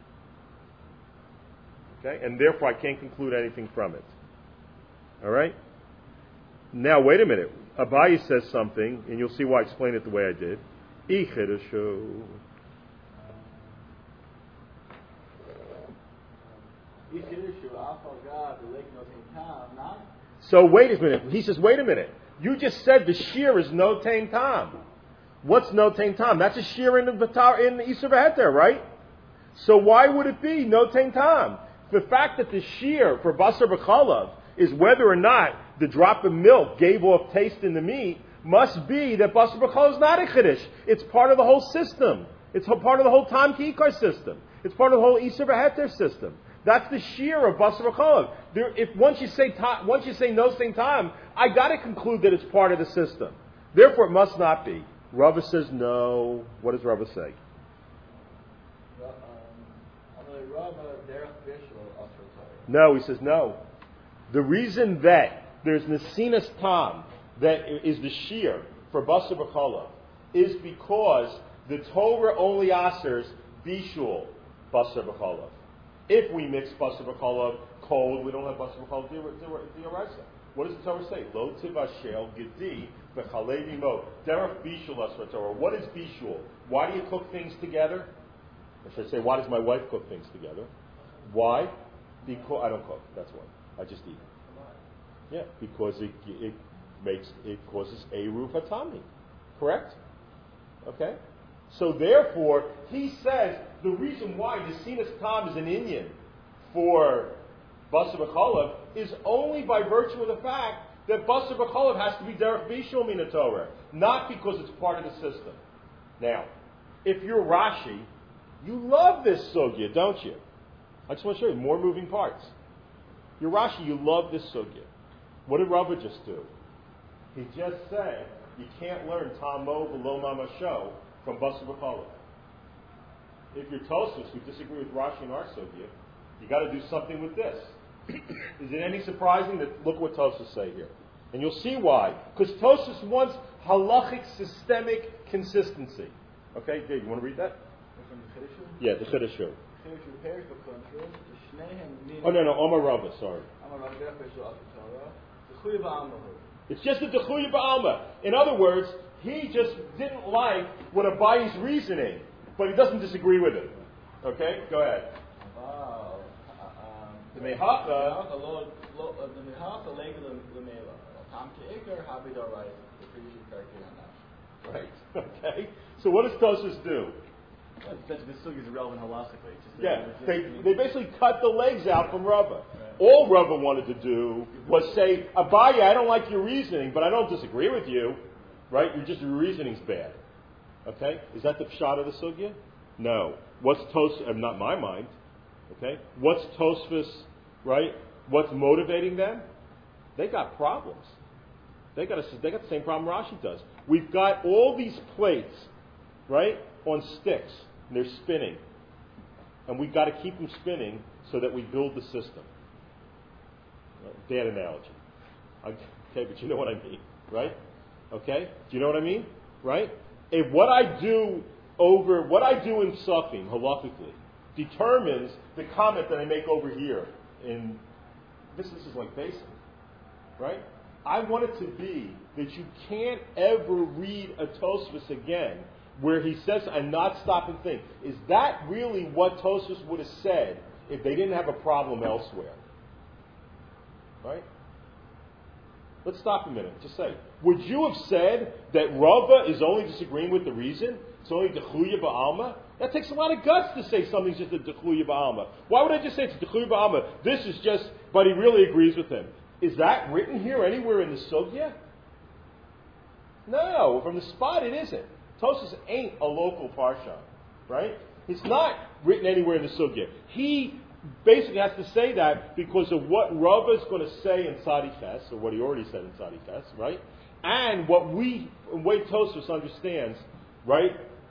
Okay? And therefore I can't conclude anything from it. All right? Now, wait a minute. Abaye says something, and you'll see why I explain it the way I did. Ichidushu. So wait a minute. He says, wait a minute. You just said the shear is no tain tam. What's no tain tam? That's a shear in the Isur V'Heter, right? So why would it be no tain tam? The fact that the shear for Basar B'Cholov is whether or not the drop of milk gave off taste in the meat must be that Basar B'Cholov is not a Chiddush. It's part of the whole system. It's part of the whole Tam Ki Ikar system. It's part of the whole Isur V'Heter system. That's the shear of Basar B'Cholov. If once you say no same time, I got to conclude that it's part of the system. Therefore, it must not be. Rava says no. What does Rava say? No, he says no. The reason that there's Nesinas Tam, that is the shear for Basar B'Cholov, is because the Torah only asers bishul Basar B'Cholov. If we mix Basar B'Cholov cold, we don't have Basar B'Cholov Dioraisa. What does the Torah say? Lo tivashel gedi v'chalevi mo derech bishul asra Torah. What is bishul? Why do you cook things together? Or should I say, why does my wife cook things together? Why? Because I don't cook. That's why. I just eat. Yeah, because it causes eruv hatami. Correct? Okay. So therefore, he says the reason why the Nesinas Tam is an Inyan for Basar B'Cholov is only by virtue of the fact that Basar B'Cholov has to be derech bishul min Torah, not because it's part of the system. Now, if you're Rashi, you love this sugya, don't you? I just want to show you more moving parts. You're Rashi, you love this sugya. What did Rava just do? He just said you can't learn Tamo V'lo Mamasho from Basar B'Cholov. If you're Tosfos, who disagree with Rashi and our sugya, You got to do something with this. Is it any surprising that look what Tosfos say here? And you'll see why. Because Tosfos wants halachic systemic consistency. Okay, Dave, you want to read that? From the Chiddushim? Yeah, the Chiddushim. Chiddushim Perish B'Kontra, the Shneihem Min. Oh, no, Omar Rava, sorry. Amar Rav Derech B'Shul Torah, the Chuy Ba'amahu. It's just a Dechuya Ba'alma. In other words, he just didn't like what Abayi's reasoning, but he doesn't disagree with it. Okay, go ahead. Wow. The Mehacha, The Mehacha Legel Lemela. Tam Ke'ikar Habidar Rice. The previous character on that. right? Okay. So what does Tosfos do? This sugya is irrelevant halachically. Yeah, they basically cut the legs out from Rava. All Rava wanted to do was say, Abaye, I don't like your reasoning, but I don't disagree with you, right? Your reasoning's bad. Okay? Is that the pshat of the sugya? No. What's Tosfos? Not my mind. Okay? What's Tosfos? Right? What's motivating them? They got problems. They got the same problem Rashi does. We've got all these plates, right, on sticks, and they're spinning, and we've got to keep them spinning so that we build the system. Bad analogy. Okay, but you know what I mean, right? Okay? Do you know what I mean? Right? If what I do in Sufim, halakhically, determines the comment that I make over here in this is like basic. Right? I want it to be that you can't ever read a Tosfos again where he says, and not stop and think, is that really what Tosfos would have said if they didn't have a problem elsewhere? Right? Let's stop a minute. Just say, would you have said that Rava is only disagreeing with the reason? It's only Dechuya Ba'alma? That takes a lot of guts to say something's just a Dechuya Ba'alma. Why would I just say it's Dechuya Ba'alma? This is just, but he really agrees with him. Is that written here anywhere in the Sugya? No, from the spot it isn't. Tosfos ain't a local parsha, right? It's not written anywhere in the Sugya. He basically has to say that because of what Rava is going to say in Tzadi Ches, or what he already said in Tzadi Ches, right? And what way Tosfos understands, right?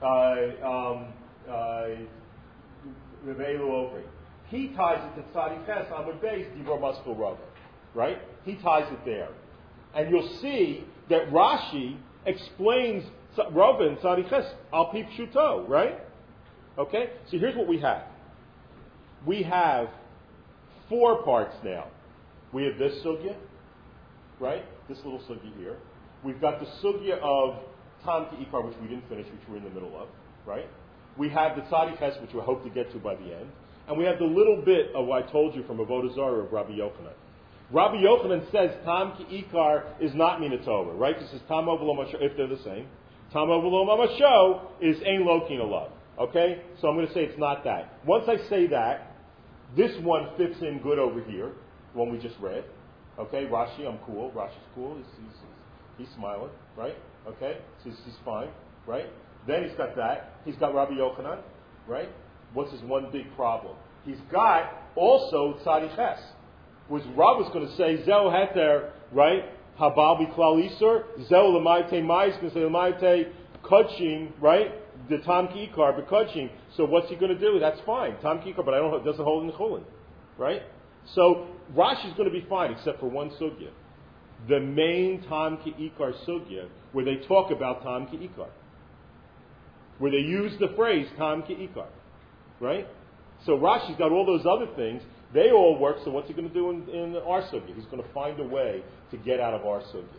He ties it to Tzadi Ches on the base, Dibor Maskul Rava, right? He ties it there. And you'll see that Rashi explains Rava in Tzadi Ches, Al Pi Pshuto, right? Okay? So here's what we have. We have 4 parts now. We have this sugya, right? This little sugya here. We've got the sugya of Tam Ikar, which we didn't finish, which we're in the middle of, right? We have the Tzadi Ches, which we hope to get to by the end. And we have the little bit of what I told you from Avodah Zarah of Rabbi Yochanan. Rabbi Yochanan says Tam Ikar is not Minatova, right? This is Tam Ovelo Masho, if they're the same. Tam Ovelo Masho is Ein Lokin Alav. Okay? So I'm going to say it's not that. Once I say that, this one fits in good over here, the one we just read. Okay, Rashi, I'm cool. Rashi's cool. He's smiling, right? Okay, so he's fine, right? Then he's got that. He's got Rabbi Yochanan, right? What's his one big problem? He's got also Tzadi Ches, which Rav was going to say, Zeo Heter, right? Habal Biklal Isur, Zeo L'mayte Mais, going to say L'mayte Kodshim, right? The Tam Ki Ikar, but Kodshim. So what's he going to do? That's fine. Tam Ki Ikar, but it doesn't hold in the Chulin, right? So Rashi's going to be fine, except for one sugya. The main Tam Ki Ikar sugya, where they talk about Tam Ki Ikar. Where they use the phrase Tam Ki Ikar. Right? So Rashi's got all those other things. They all work, so what's he going to do in our sugya? He's going to find a way to get out of our sugya.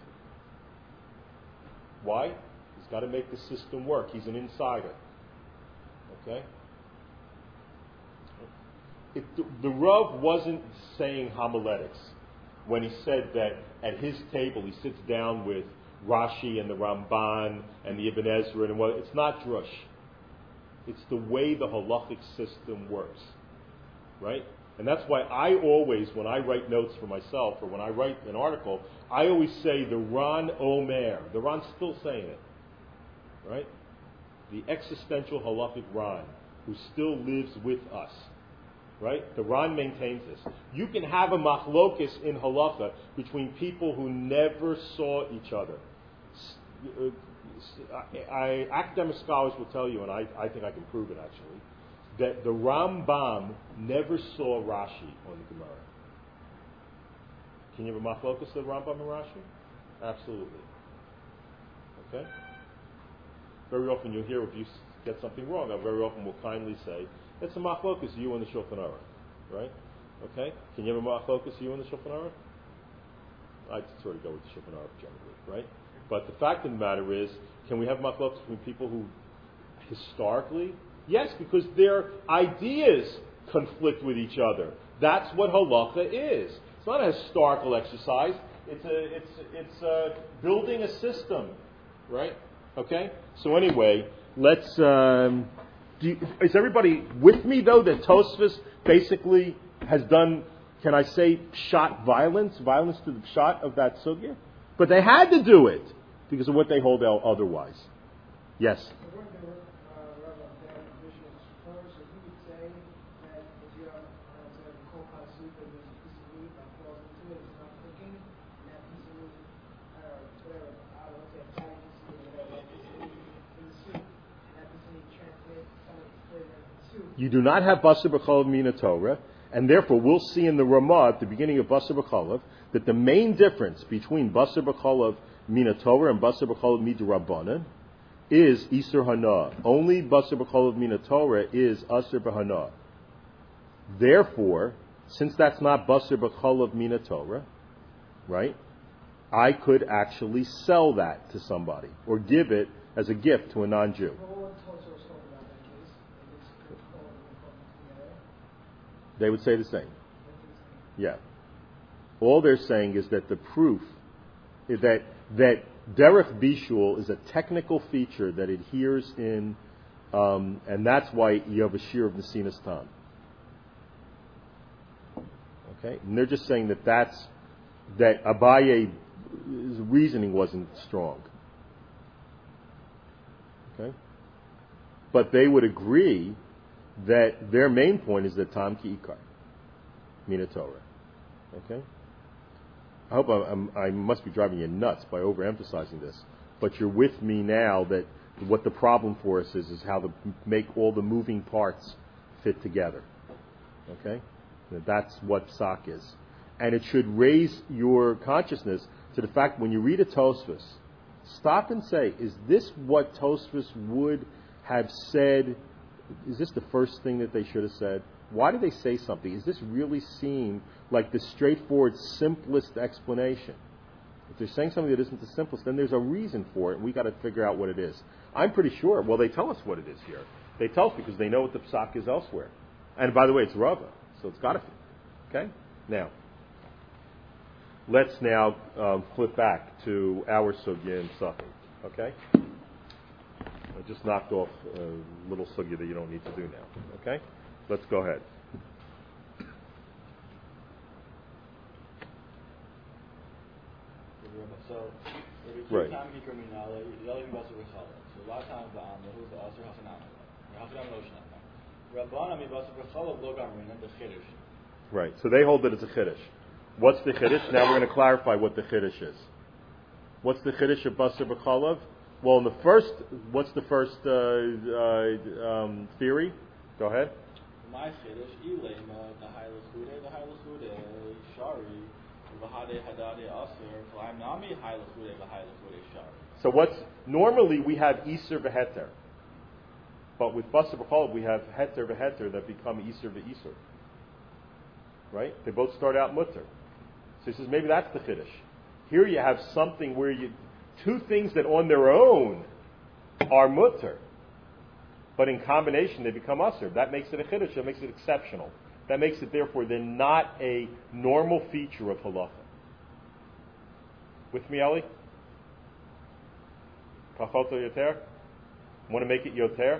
Why? He's got to make the system work. He's an insider. Okay? The Rav wasn't saying homiletics when he said that at his table he sits down with Rashi and the Ramban and the Ibn Ezra and what. It's not drush. It's the way the halachic system works, right? And that's why I always, when I write notes for myself or when I write an article, I always say the Ran Omer. The Ran's still saying it, right? The existential halachic Ran, who still lives with us, right? The Ran maintains this. You can have a machlokis in halacha between people who never saw each other. Academic scholars will tell you, and I think I can prove it actually, that the Rambam never saw Rashi on the Gemara. Can you have a machlokus of Rambam and Rashi? Absolutely. Okay? Very often you'll hear if you get something wrong, I very often will kindly say, it's a machlokus, you and the Shulchan Aruch. Right? Okay? Can you have a machlokus, you and the Shulchan Aruch? I sort of go with the Shulchan Aruch generally, right? But the fact of the matter is, can we have machlokus between people who historically? Yes, because their ideas conflict with each other. That's what halacha is. It's not a historical exercise. It's building a system, right? Okay. So anyway, let's. Is everybody with me though that Tosfos basically has done? Can I say pshat violence to the pshat of that sugya? But they had to do it because of what they hold otherwise. Yes. You do not have Basar B'Chalav Mina Torah, and therefore we'll see in the Ramah at the beginning of Basar B'Chalav that the main difference between Basar B'Chalav Mina Torah and Basar B'Chalav Midrabanan is Isur Hana. Only Basar B'Chalav Mina Torah is Asur B'Hana. Therefore, since that's not Basar B'Chalav Mina Torah, right, I could actually sell that to somebody or give it as a gift to a non-Jew. They would say the same. Yeah. All they're saying is that the proof is that Derech Bishul is a technical feature that adheres in, and that's why you have a shear of Nesinas Tam. Okay? And they're just saying that Abaye's reasoning wasn't strong. Okay? But they would agree that their main point is that Tam Ki Ikar, Mina Torah. Okay? I hope I must be driving you nuts by overemphasizing this, but you're with me now that what the problem for us is how to make all the moving parts fit together. Okay? That's what Psak is. And it should raise your consciousness to the fact when you read a Tosfos, stop and say, is this what Tosfos would have said? Is this the first thing that they should have said? Why did they say something? Is this really seem like the straightforward, simplest explanation? If they're saying something that isn't the simplest, then there's a reason for it, and we've got to figure out what it is. I'm pretty sure, well, they tell us what it is here. They tell us because they know what the psak is elsewhere. And by the way, it's Rava, so it's got to be. Okay? Now, let's now flip back to our sugya in Suffolk. Okay? I just knocked off a little sugya that you don't need to do now. Okay? Let's go ahead. So, right. So a lot of times who's the Asr Hasanam. Right. So they hold that it's a chiddush. What's the chiddush? Now we're going to clarify what the chiddush is. What's the chiddush of Basar B'Chalav? Well, what's the first theory? Go ahead. My chiddush, Ilema, the Hailachude, Shari, V'Hade Hadade Aser, Nami Hailachude, Shari. So normally we have Iser v'Heter. But with Basar B'Chalav we have Heter v'Heter that become Iser v'Iser. Right? They both start out mutter. So he says maybe that's the chiddush. Here you have something where two things that on their own are mutter, but in combination they become usher. That makes it a chiddush. That makes it exceptional. That makes it therefore they're not a normal feature of halacha. With me, Eli? Pachot or yoter? Want to make it yoter?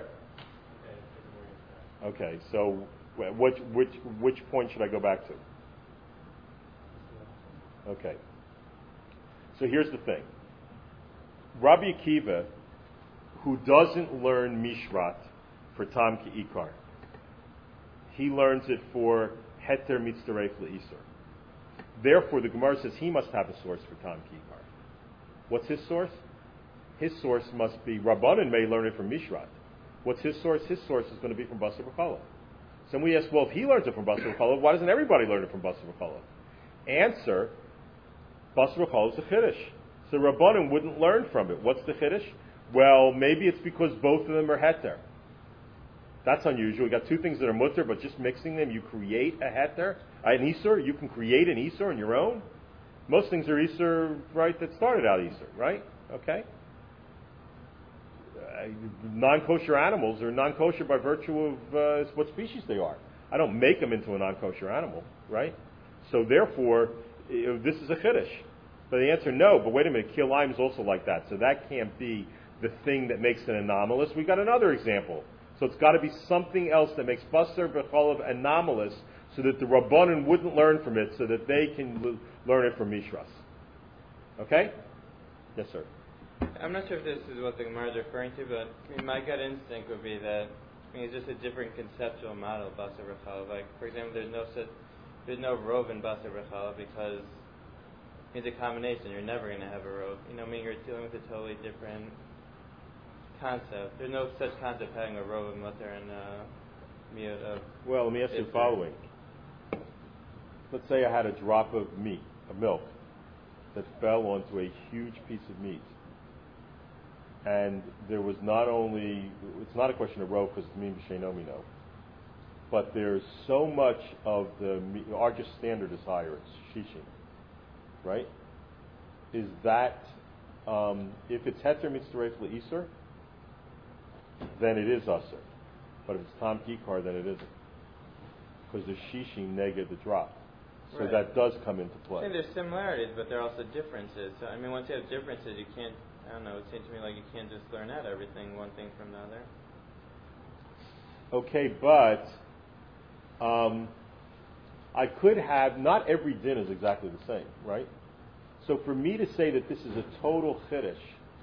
Okay. So which point should I go back to? Okay. So here's the thing. Rabbi Akiva, who doesn't learn Mishrat for Tam Ki Ikar, he learns it for Heter Mitzaref Le'Isur. Therefore, the Gemara says he must have a source for Tam Ki Ikar. What's his source? His source must be Rabbanan may learn it from Mishrat. What's his source? His source is going to be from Basar B'Cholov. So we ask, well, if he learns it from Basar B'Cholov, why doesn't everybody learn it from Basar B'Cholov? Answer, Basar B'Cholov is a Chiddush. So Rabbanim wouldn't learn from it. What's the Chiddush? Well, maybe it's because both of them are Heter. That's unusual. You got two things that are mutter, but just mixing them, you create a Heter. An Isur, you can create an Isur on your own. Most things are Isur, right, that started out Isur, right? Okay? Non-kosher animals are non-kosher by virtue of what species they are. I don't make them into a non-kosher animal, right? So therefore, this is a Chiddush. But the answer, no. But wait a minute, Kilayim is also like that. So that can't be the thing that makes it anomalous. We got another example. So it's got to be something else that makes Basar B'Cholov anomalous, so that the Rabbanan wouldn't learn from it, so that they can learn it from Mishras. Okay? Yes, sir. I'm not sure if this is what the Gemara is referring to, but my gut instinct would be that it's just a different conceptual model of Basar B'Cholov. Like, for example, there's no rove in Basar B'Cholov because it's a combination. You're never going to have a rove. You're dealing with a totally different concept. There's no such concept having a rove of mutter and miyut of. Well, let me ask you the following. Let's say I had a drop of milk, that fell onto a huge piece of meat. And there was not only, it's not a question of rove because it's min b'sheino mino, but there's so much of the meat, our just standard is higher, it's shishim, right? Is that, if it's heter mitzvah le'isur, then it is usur. But if it's tam kikar, then it isn't. Because the shishim negate the drop. So Right. that does come into I play. think there's similarities, but there are also differences. So, once you have differences, you can't, it seems to me like you can't just learn out everything, one thing from another. Okay, but I could have, not every din is exactly the same, right? So for me to say that this is a total chiddush,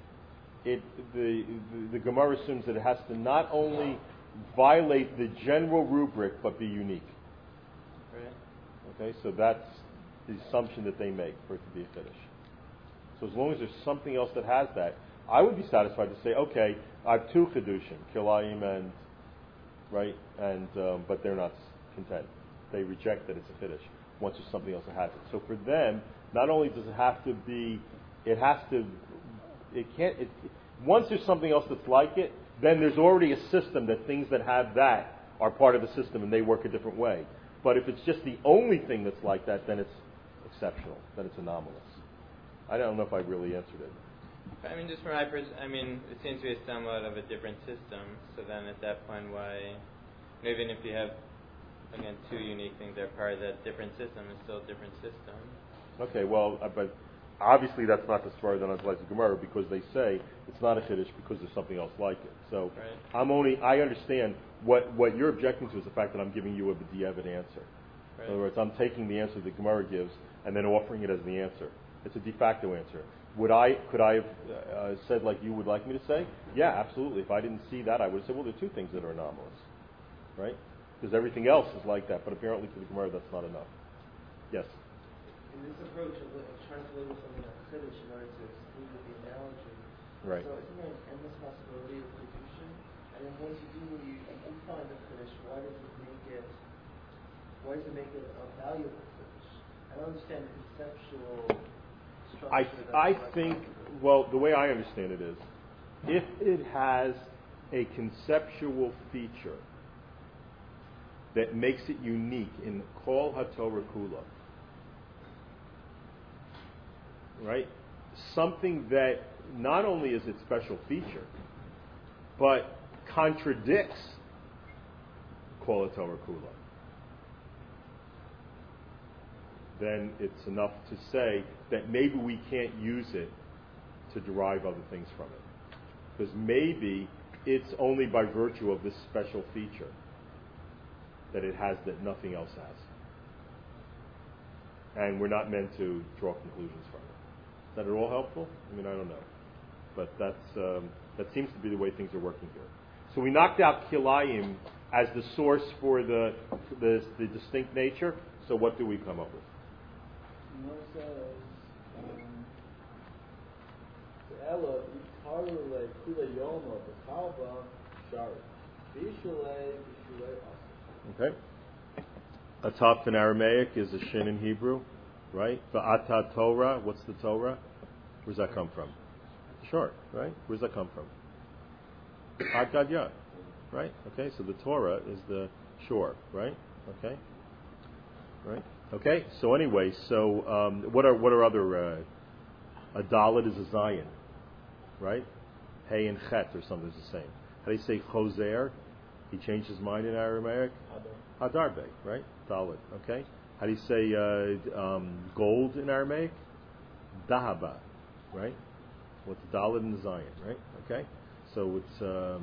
the Gemara assumes that it has to not only violate the general rubric, but be unique. Right? Okay, so that's the assumption that they make for it to be a chiddush. So as long as there's something else that has that, I would be satisfied to say, okay, I have two chidushim, kilayim and, right, and but they're not content. They reject that it's a chiddush once there's something else that has it. So for them, not only does it have to be, once there's something else that's like it, then there's already a system that things that have that are part of the system and they work a different way. But if it's just the only thing that's like that, then it's exceptional, then it's anomalous. I don't know if I really answered it. Just from my it seems to be somewhat of a different system. So then at that point, why, even if you have, again, two unique things that are part of that different system, it's still a different system. Okay, well, but obviously that's not the story that applies to Gemara because they say it's not a chiddush because there's something else like it. So right. I understand what you're objecting to is the fact that I'm giving you a b'diavad answer. Right. In other words, I'm taking the answer that Gemara gives and then offering it as the answer. It's a de facto answer. Could I have said like you would like me to say? Yeah, absolutely. If I didn't see that, I would have said, well, there are two things that are anomalous, right? Because everything else is like that. But apparently for the Gemara, that's not enough. Yes? In this approach of trying to label something like chiddush in order to exclude the analogy, Right. so isn't there an endless possibility of kedushin? And then once you find the chiddush, why does it make it a valuable chiddush? I don't understand the conceptual structure. I think, well, the way I understand it is, if it has a conceptual feature that makes it unique in Kol HaTorah Kula, right? Something that not only is its special feature, but contradicts Kol HaTorah Kula, then it's enough to say that maybe we can't use it to derive other things from it. Because maybe it's only by virtue of this special feature that it has that nothing else has. And we're not meant to draw conclusions from it. Is that at all helpful? I don't know. But that seems to be the way things are working here. So we knocked out Kilayim as the source for the distinct nature. So what do we come up with? says, Ella, Ikaru, Kula Yoma, the Kalba, Shari. Bishulei Asa. Okay. A taf in Aramaic is a shin in Hebrew, right? Va'ata Torah, what's the Torah? Where's that come from? Short, right? Where's that come from? Ad Gad Yad, right? Okay, so the Torah is the shore, right? Okay, right? Okay. So anyway, what are other? A dalet is a zayin, right? Hey and chet or something is the same. How do you say choser? He changed his mind in Aramaic. Adarbe, right? Dalet. Okay. How do you say gold in Aramaic? Dahaba, right? What's dalet and zayin, right? Okay. So it's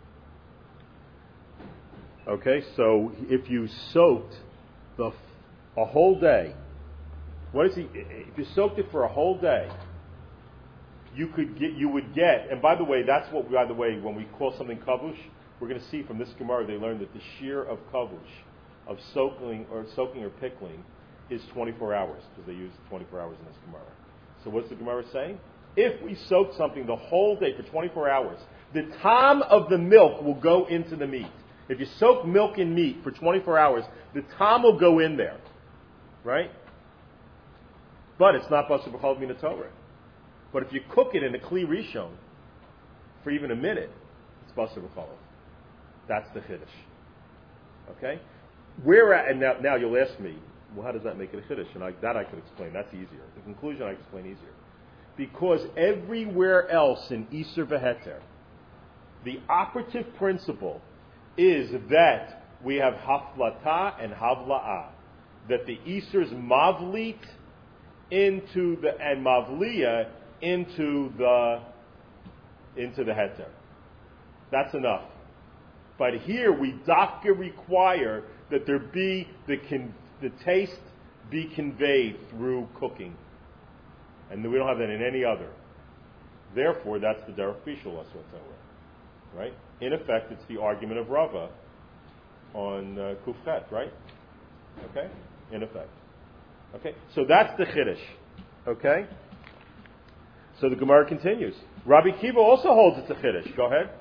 okay. So if you soaked a whole day, what is he? If you soaked it for a whole day, you would get. And by the way, when we call something kavush, we're going to see from this Gemara they learned that the shear of kavush, of soaking or pickling, is 24 hours because they use 24 hours in this Gemara. So what's the Gemara saying? If we soak something the whole day for 24 hours, the tom of the milk will go into the meat. If you soak milk in meat for 24 hours, the tom will go in there, right? But it's not basar b'chalav min Torah. But if you cook it in a kli rishon for even a minute, it's basar b'chalav. That's the chiddush. Okay? And now you'll ask me, well, how does that make it a chiddush? And that I could explain. That's easier. The conclusion I can explain easier. Because everywhere else in Iser v'Heter, the operative principle is that we have haflata and havla'ah. That the Iser's mavlit and mavliya into the heter. That's enough. But here we dafka require that there be the taste be conveyed through cooking, and we don't have that in any other. Therefore, that's the derech bishul asur, right? In effect, it's the argument of Rava on Kufchet, right? Okay, in effect. Okay, so that's the chiddush. Okay, so the Gemara continues. Rabbi Kiva also holds it's a chiddush. Go ahead.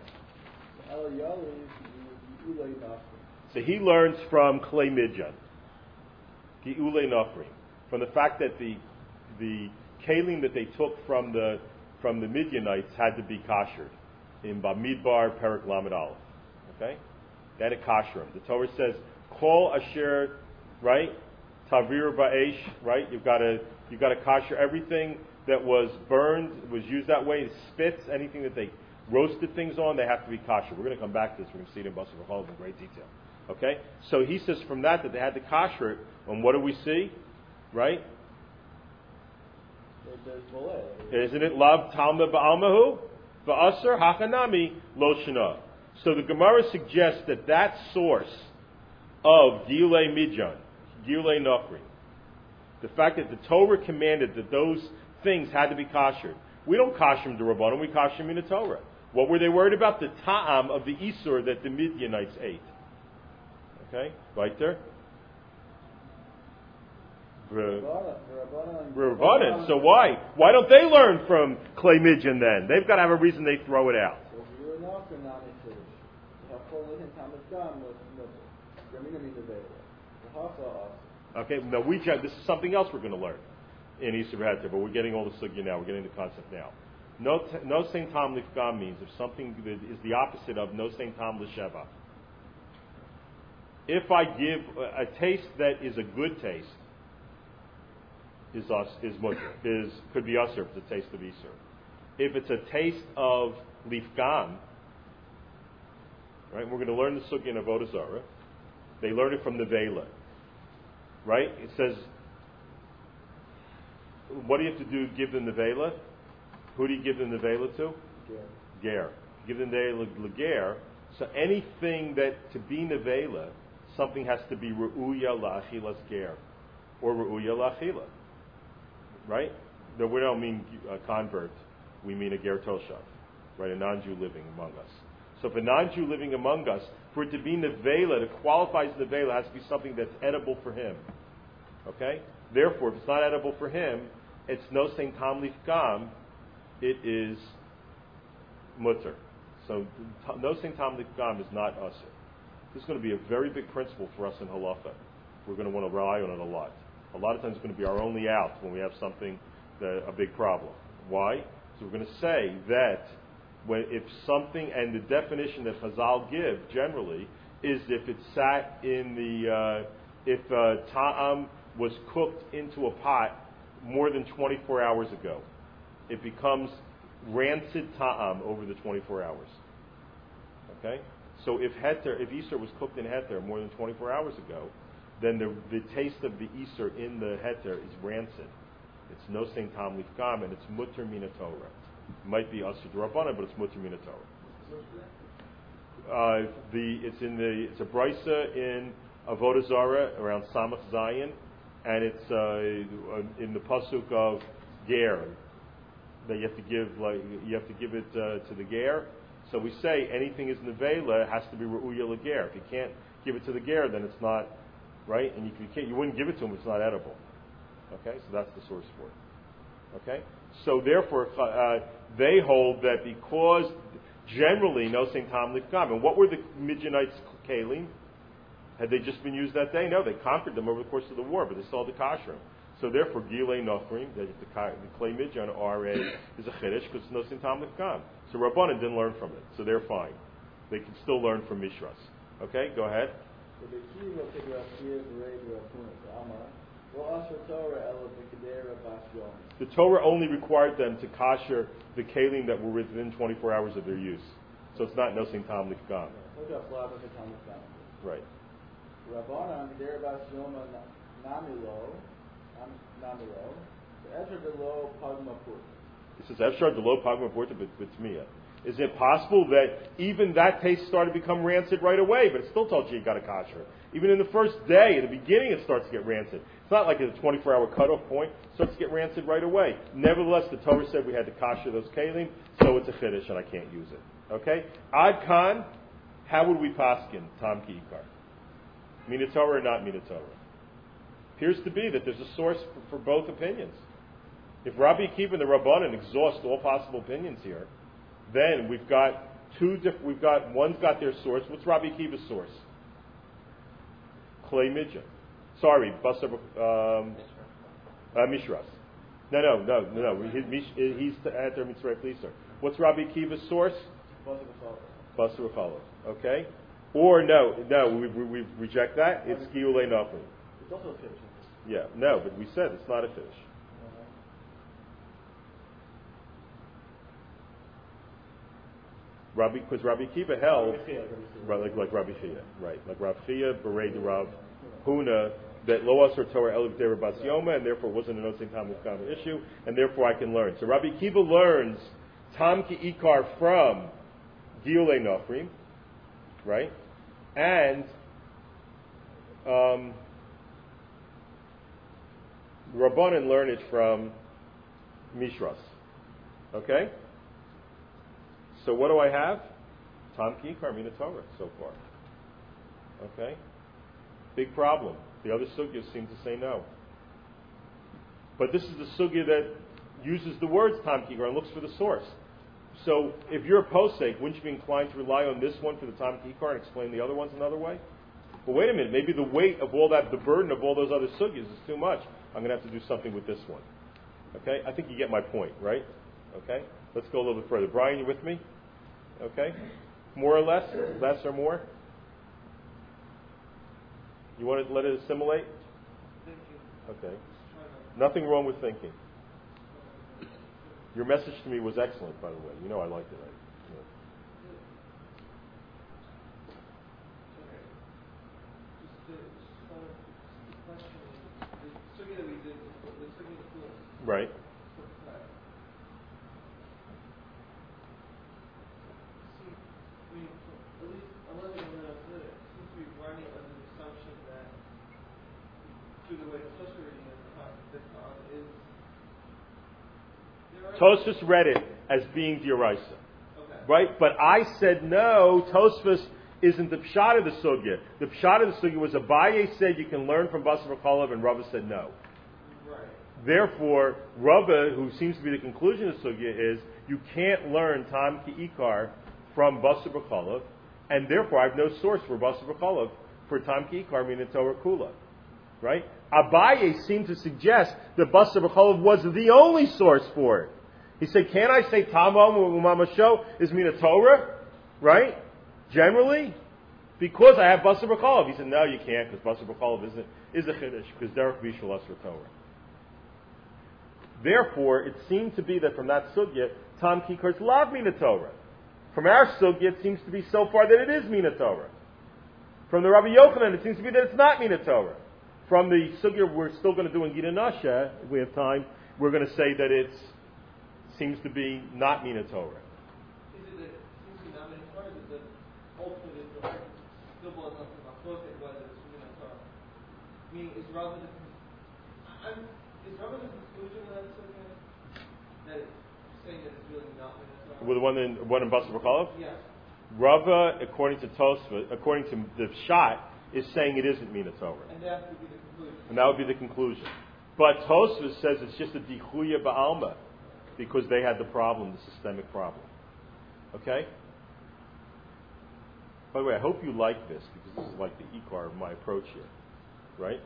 So he learns from Klei Midjan, Gi'ulei Nafrim, from the fact that the kalim that they took from the Midianites had to be kashered in Bamidbar Perek Lamed Aleph. Okay, they had to kasher them. The Torah says, "Kol asher," right? Tavir ba'esh, right? You've got to kasher everything that was burned, was used that way. Spits, anything that they roasted things on, they have to be kasher. We're going to come back to this. We're going to see it in Basar V'Chalav in great detail. Okay? So he says from that they had to kasher it. And what do we see? Right? Isn't it lav talma ba'almahu? Ba'asar hachanami lo shana. So the Gemara suggests that source of Gilei Midjan, Gilei Nafri, the fact that the Torah commanded that those things had to be kashered. We don't kasher them to Rabbanon, we kasher them in the Torah. What were they worried about? The ta'am of the Isur that the Midianites ate. Okay? Right there? Rabbanon. So why? Why don't they learn from Klei Midjan then? They've got to have a reason they throw it out. Okay, now this is something else we're going to learn in Iser v'Heter, but we're getting all the sugya now. We're getting the concept now. No sein tam lifgam means if something that is the opposite of no sein tam l'sheva. If I give a taste that is a good taste, is mutter, could be usher if it's a taste of Iser. If it's a taste of lifgam, right? We're going to learn the sugya in Avodah Zarah. They learn it from the Vela. Right? It says, what do you have to do? Give them the Vela? Who do you give them the Vela to? Ger. Give them the Ger. So anything that to be Nevela, something has to be Ru'uya la'achilas Ger. Or Ru'uya la'achila. Right? No, we don't mean a convert. We mean a Ger Toshav. Right? A non-Jew living among us. So if a non-Jew living among us, for it to be nevela, to qualify as nevela, has to be something that's edible for him. Okay? Therefore, if it's not edible for him, it's no sein tam lifgam, it is mutter. So nosing tam l'kam is not usher. This is going to be a very big principle for us in halacha. We're going to want to rely on it a lot. A lot of times it's going to be our only out when we have something, a big problem. Why? So we're going to say that if something, and the definition that Chazal give generally is if it sat in if ta'am was cooked into a pot more than 24 hours ago, it becomes rancid ta'am over the 24 hours. Okay? So if Easter was cooked in heter more than 24 hours ago, then the taste of the Easter in the heter is rancid. It's no sing tam lifkam, and it's mutter mina Torah. It might be asur d'Rabbanan, but it's mutter mina Torah. It's a brisa in Avodah Zarah around Samach Zayin, and it's in the pasuk of ger that you have to give it to the ger. So we say anything is nevela has to be re'uya l'ger. If you can't give it to the ger, then it's not right, and you wouldn't give it to him if it's not edible. Okay, so that's the source for it. Okay, so therefore they hold that because generally no saying tam lifkam. And what were the Midianites' kalim? Had they just been used that day? No, they conquered them over the course of the war, but they still had the kasher. So therefore, gilei nofrim, the clay Midian are is a chiddush because it's no saying tam lifkam. So Rabbanan didn't learn from it, so they're fine. They can still learn from Mishras. Okay, go ahead. The Torah only required them to kasher the kalim that were within 24 hours of their use. So it's not nosing tam lifkam. Right. It says Efshar Delo Pagma Porta B'Tmiya. Is it possible that even that taste started to become rancid right away, but it still told you got a kasher? Even in the first day, at the beginning, it starts to get rancid. It's not like at a 24-hour cutoff point. It starts to get rancid right away. Nevertheless, the Torah said we had to kasher those kalim, so it's a chiddush and I can't use it. Okay? Ad Khan, how would we paskin Tam Ki Ikar? Mina Torah or not Mina Torah? Appears to be that there's a source for both opinions. If Rabbi Akiva and the Rabbanan exhaust all possible opinions here, then we've got one's got their source. What's Rabbi Akiva's source? Clay Midja. Sorry, Mishras. No. He's Ater Mitzrayim Lister. What's Rabbi Akiva's source? Basar B'Chalav. Okay? Or no, we reject that. It's Giulei Nafri. It's also a fish. Yeah, no, but we said it's not a fish. Because Rabbi Akiva held, like Rabbi Chia, right? Like Rabbi Chia, Berei Rav Huna, that Lo Asur Torah Elik Dera Bas Yoma, and therefore wasn't a Nosing Tam Lifkam issue, and therefore I can learn. So Rabbi Akiva learns Tam Ki Ikar from Giulei Nofrim, right? And Rabbanan learn it from Mishras. Okay? So what do I have? Tam Ki Ikar Mina Torah so far. Okay? Big problem. The other sugyas seem to say no. But this is the sugya that uses the words Tam Ki Ikar and looks for the source. So if you're a posek, wouldn't you be inclined to rely on this one for the Tam Ki Ikar and explain the other ones another way? But wait a minute, maybe the weight of all that, the burden of all those other sugyas is too much. I'm going to have to do something with this one. Okay? I think you get my point, right? Okay? Let's go a little bit further. Brian, you with me? Okay? More or less? Less or more? You want to let it assimilate? Okay. Nothing wrong with thinking. Your message to me was excellent, by the way. You know I liked it. Right. Tosfos read it as being D'Oraisa. Okay. Right? But I said no, Tosfos isn't the pshat of the sugya. The pshat of the sugya was Abaye said you can learn from Basar B'Chalav, and Rava said no. Right. Therefore, Rava, who seems to be the conclusion of the sugya, is you can't learn Tam Ki Ikar from Basar B'Chalav, and therefore I have no source for Basar B'Chalav for Tam Ki Ikar Min Torah Kula. Right? Abaye seemed to suggest that Basar B'Chalav was the only source for it. He said, can I say Tamam Umamasho is Mina Torah? Right? Generally? Because I have Basar B'Chalav. He said, no, you can't, because Basar B'Chalav is a Chiddush, because Derech Bishul Asr Torah. Therefore, it seemed to be that from that sugya, Tam Kikar is Lav Mina Torah. From our sugya, it seems to be so far that it is Mina Torah. From the Rabbi Yochanan, it seems to be that it's not Mina Torah. From the sugya we're still going to do in Gita Nasha, if we have time, we're going to say that it seems to be not Mina Torah. Is it that it seems to be not Mina Torah, that ultimately the still was not close it was it's Mina Torah? Meaning, is Rava the conclusion of that sugya that it's saying that it's really not Mina Torah? With the one in Basar B'Chalav? Yes. Rava, according to Tosfot, according to the Shot, is saying it isn't Mina Torah. And that would be the conclusion. And that would be the conclusion. But Tosfos says it's just a dichuya ba'alma because they had the problem, the systemic problem. Okay? By the way, I hope you like this because this is like the ikar of my approach here. Right?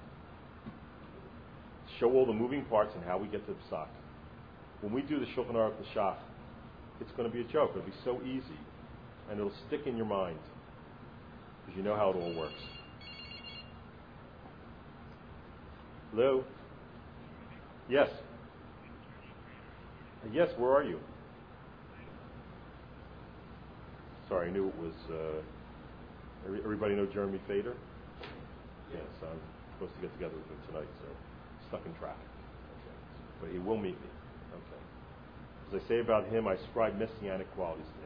Show all the moving parts and how we get to the psak. When we do the Shulchan Aruch L'Shach, it's going to be a joke. It'll be so easy. And it'll stick in your mind. Because you know how it all works. Hello? Yes. Yes, where are you? Sorry, I knew it was... everybody know Jeremy Fader? Yes, I'm supposed to get together with him tonight, so stuck in traffic. Okay. But he will meet me. Okay. As I say about him, I ascribe messianic qualities to him.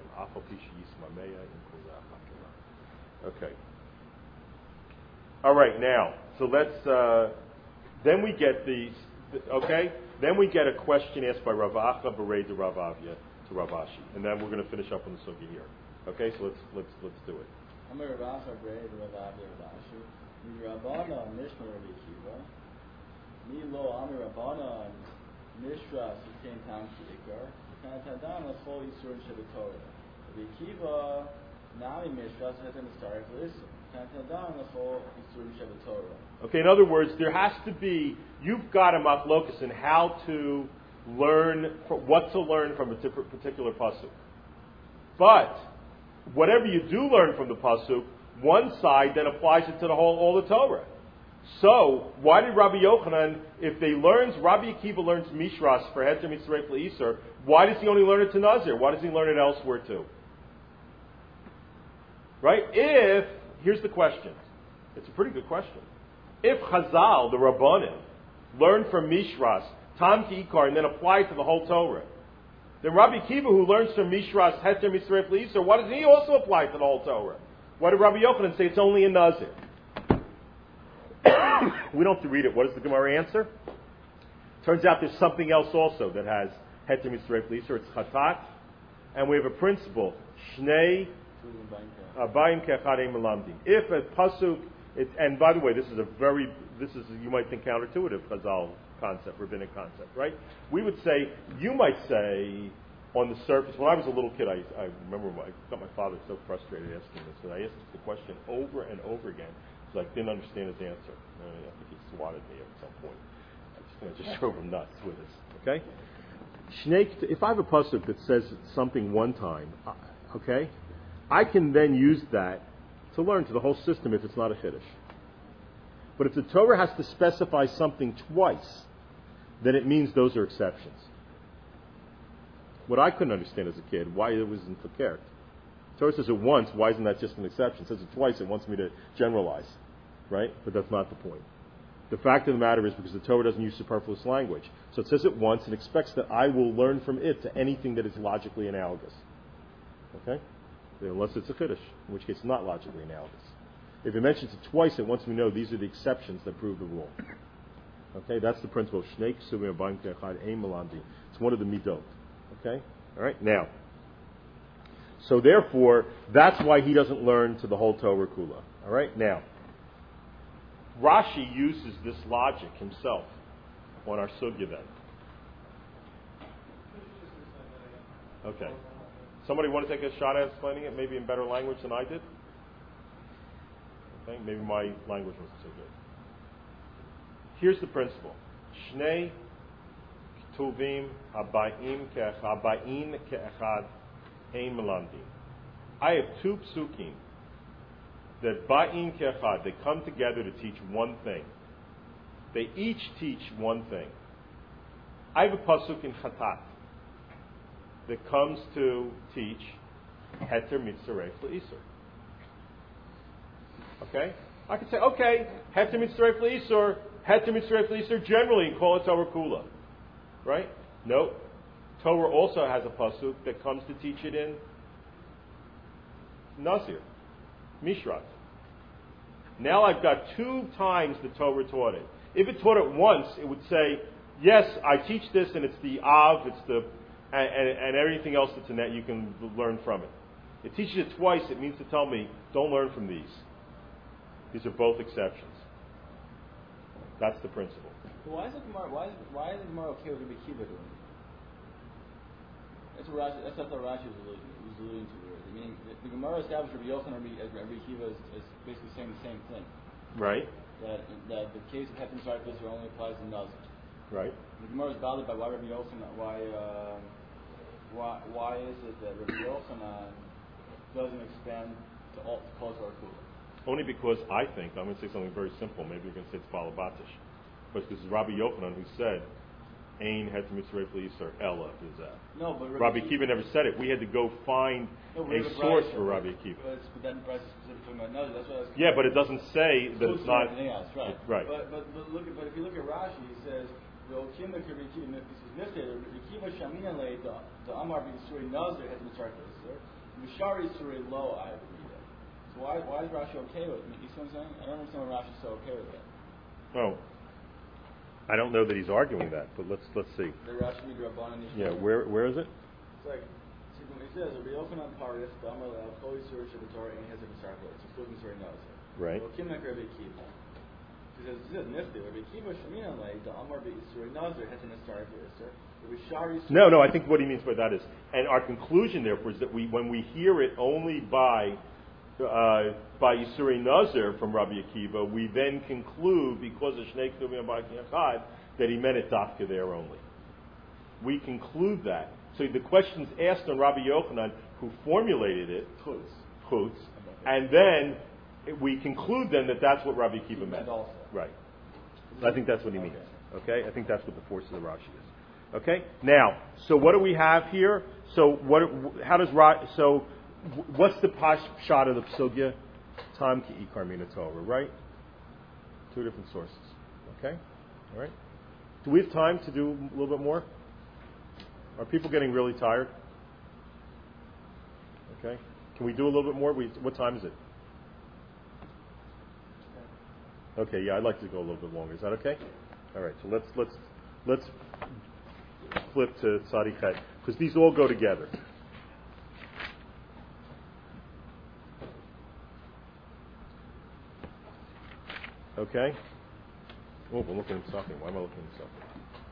Okay. All right, now, so let's, then we get then we get a question asked by Rav Acha Berei de Rav Avia to Rav Ashi, and then we're going to finish up on the sugi here. Okay, so let's do it. Amar Rav Acha Berei de Rav Avia Rav Ashi, Mi Rabbana Nishma Rabbi Akiva, Mi Lo Amar Rabbana Nishra Sukein Tam Ki Ikar, Kanatadam L'Chol Yisur Shebetorah. Rabbi Akiva Nami Mishra Hetem Mistarik L'Isur. Okay, in other words, there has to be, you've got a machlokus in how to learn, what to learn from a particular pasuk. But, whatever you do learn from the pasuk, one side then applies it to all the Torah. So, why did Rabbi Yochanan, if Rabbi Akiva learns Mishras for Heter Mitzrayf L'Isur, why does he only learn it to Nazir? Why does he learn it elsewhere too? Right? Here's the question. It's a pretty good question. If Chazal, the Rabbanim, learned from Mishras, Tam Ki Ikar, and then apply it to the whole Torah, then Rabbi Akiva, who learns from Mishras, Heter Mitzrayf L'Isur, why doesn't he also apply it to the whole Torah? Why did Rabbi Yochanan say it's only in Nazir? We don't have to read it. What does the Gemara answer? Turns out there's something else also that has Heter Mitzrayf L'Isur. It's Chatat. And we have a principle. Shnei Abayim Kechadei Melamdim. If a pasuk, and by the way, this is you might think counterintuitive Chazal concept, rabbinic concept, right? You might say, on the surface, when I was a little kid, I remember I got my father so frustrated asking this, and I asked the question over and over again, because I didn't understand his answer. I think he swatted me at some point. I just drove him nuts with this, okay? If I have a pasuk that says something one time, okay, I can then use that to learn to the whole system if it's not a chiddush. But if the Torah has to specify something twice, then it means those are exceptions. What I couldn't understand as a kid, why it wasn't fakert. Torah says it once, why isn't that just an exception? It says it twice, it wants me to generalize. Right? But that's not the point. The fact of the matter is because the Torah doesn't use superfluous language. So it says it once and expects that I will learn from it to anything that is logically analogous. Okay? Unless it's a chiddush, in which case it's not logically analogous. If it mentions it twice, it wants me to know these are the exceptions that prove the rule. Okay? That's the principle of Shnei Ksuvim Abayim Kechad Ein Melamdim. It's one of the midot. Okay? All right? Now, so therefore, that's why he doesn't learn to the whole Torah Kula. All right? Now, Rashi uses this logic himself on our sugya then. Okay. somebody want to take a shot at explaining it, maybe in better language than I did? Okay, maybe my language wasn't so good. Here's the principle. Shnei Ketuvim Habayim Ke'echad Ein Melamdim. I have two psukim that Ba'im Ke'echad, they come together to teach one thing. They each teach one thing. I have a pasuk in Chatat that comes to teach Heter Mitzaref L'Isur. Okay? I could say, okay, Heter Mitzaref L'Isur, Heter Mitzaref L'Isur generally, call it Torah Kula. Right? No. Torah also has a pasuk that comes to teach it in Nazir, Mishrat. Now I've got two times the Torah taught it. If it taught it once, it would say, yes, I teach this, and it's the Av, it's the and everything else that's in that you can learn from it. It teaches it twice. It means to tell me, don't learn from these. These are both exceptions. That's the principle. So why is the Gemara okay with Rabbi Akiva doing it? That's what Rashi was alluding to here. Meaning, the Gemara established Rabbi Yochanan as Rabbi Akiva is basically saying the same thing. Right. That the case of Heter Mitzaref L'Isur only applies in Nazir. Right. The Gemara is bothered by why Rabbi Yochanan, why is it that Rabbi Yochanan doesn't expand to all to call Torah Kula? Only because I think, I'm going to say something very simple, maybe you're going to say it's Balabatish, but this is Rabbi Yochanan who said, Ein Heter Mitzaref L'Isur Ella is that. No, but Rabbi Akiva never said it. We had to go find a source for Rabbi Akiva. But then Bryce is specifically talking about Nazir. That's what I was. Yeah, but it doesn't say that it's not. Else, right. Right. But if you look at Rashi, he says the Okim that Rabbi Akiva, this is listed. Rabbi Akiva Shamina Le the Amar B'Yisuri Nazir Heter Mitzaref L'Isur Mishari Suri Lo I agree with. So why is Rashi okay with it? You see what I'm saying? I don't understand why Rashi's so okay with that. Oh. I don't know that he's arguing that, but let's see. The Rashi Midrabanan. Yeah, where is it? It's like when he says Rabbi Yochanan Paris, the Amar Le Kol Yisur Shabbatorah and Heter Mitzaref L'Isur including Suri Nazir. Right. Okim like Rabbi Akiva. He says Nifti Rabbi Akiva Shamina Le the Amar B'Yisuri Nazir Heter Mitzaref L'Isur. No, I think what he means by that is, and our conclusion therefore is that when we hear it only by Yisuri Nazir from Rabbi Akiva, we then conclude, because of Shnei Ketuvim and Ba'im Ke'echad, that he meant it dafka there only. We conclude that. So the question's asked on Rabbi Yochanan, who formulated it, Chutz, and then we conclude then that that's what Rabbi Akiva meant. Also. Right. I think that's what he means. Okay? I think that's what the force of the Rashi is. Okay? Now, so what do we have here? So what's the shot of the psugya? Tam ki ikar mina Torah, right? Two different sources. Okay? All right? Do we have time to do a little bit more? Are people getting really tired? Okay? Can we do a little bit more? What time is it? Okay, yeah, I'd like to go a little bit longer. Is that okay? All right, so let's flip to Tzadi Chet, because these all go together. Okay? Oh, we're looking at something. Why am I looking at something?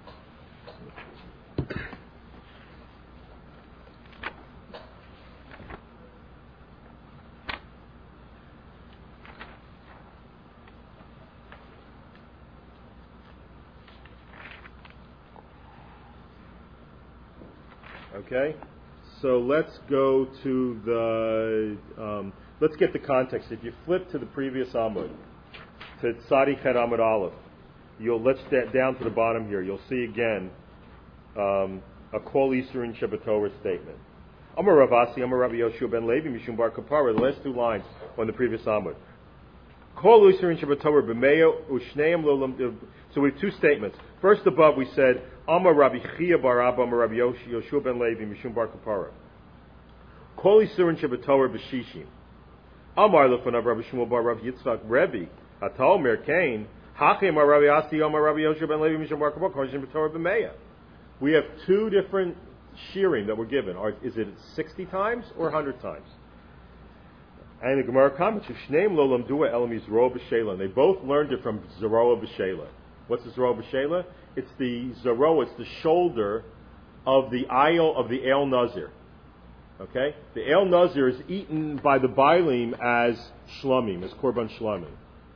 Okay, so let's go to let's get the context. If you flip to the previous Amud, to Tzadi Chet Amud Aleph, let's down to the bottom here. You'll see again a Kol Yisurin Shabbatorah statement. Amar Ravasi, Amar Rabbi Yoshua ben Levi, Mishum Bar Kapara. The last two lines on the previous Amud. Kol Yisurin Shabbatorah b'meya u'shneim lo. So we have two statements. First above we said Amar Rabbi Chia bar Abba, Amar Rabbi Yoshua ben Levi, Mishum Bar Kapara. Kol Yisurin Shabbatorah b'shishim. Amar lefanav Rabbi Shmuel bar Rabbi Yitzchak Rebbe. Atal Mer Kain. Hachem Amar Rabbi Asi, Amar Rabbi Yoshua ben Levi, Mishum Bar Kapara. Kol Yisurin Shabbatorah b'meya. We have two different shirim that were given. Is it 60 times or 100 times? And the Gemara comments, Shneim lo lamdua elam Yizroah b'Sheila. And they both learned it from Zeroah b'Sheila. What's the Zeroah b'Sheila? It's the Zeroah, it's the shoulder of the aisle of the El Nazir. Okay? The El Nazir is eaten by the Bailim as Shlomim, as Korban Shlomim.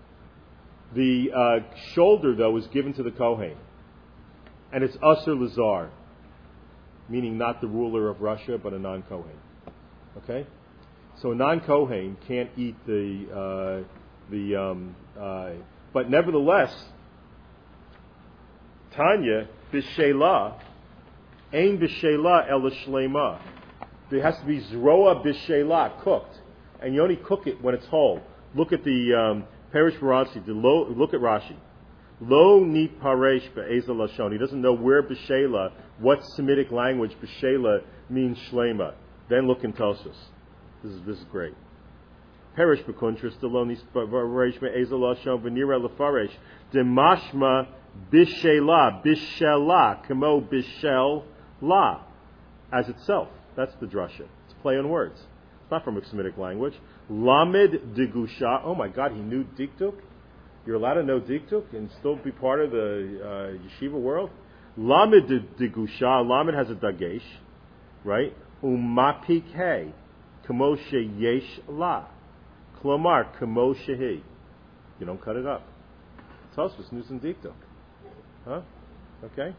The shoulder, though, is given to the Kohen. And it's Asur Lazar, meaning not the ruler of Russia, but a non-Kohen. Okay? So a non-Kohen can't eat but nevertheless, Tanya, B'Shelah, Ein B'Shelah El Shlema. There has to be Zroa B'Shelah, cooked. And you only cook it when it's whole. Look at the Perish Baransi, look at Rashi. Lo ni paresh be'ezel lashon. He doesn't know where B'Shelah, what Semitic language B'Shelah means Shlema. Then look in Tosos. This is great. Perish b'kuntras the lo ni paresh be'ezel lashon v'nira lefaresh demashma B'Shelah kamo B'Shel la as itself. That's the drasha. It's a play on words. It's not from a Semitic language. Lamed Digusha. Oh my God, he knew Diktuk. You're allowed to know Diktuk and still be part of the yeshiva world. Lamed Digusha. Lamed has a dagesh, right? Umapike kamoshe yesh la. Klomar kamoshe he. You don't cut it up. Tosfos news and Diktuk. Huh? Okay.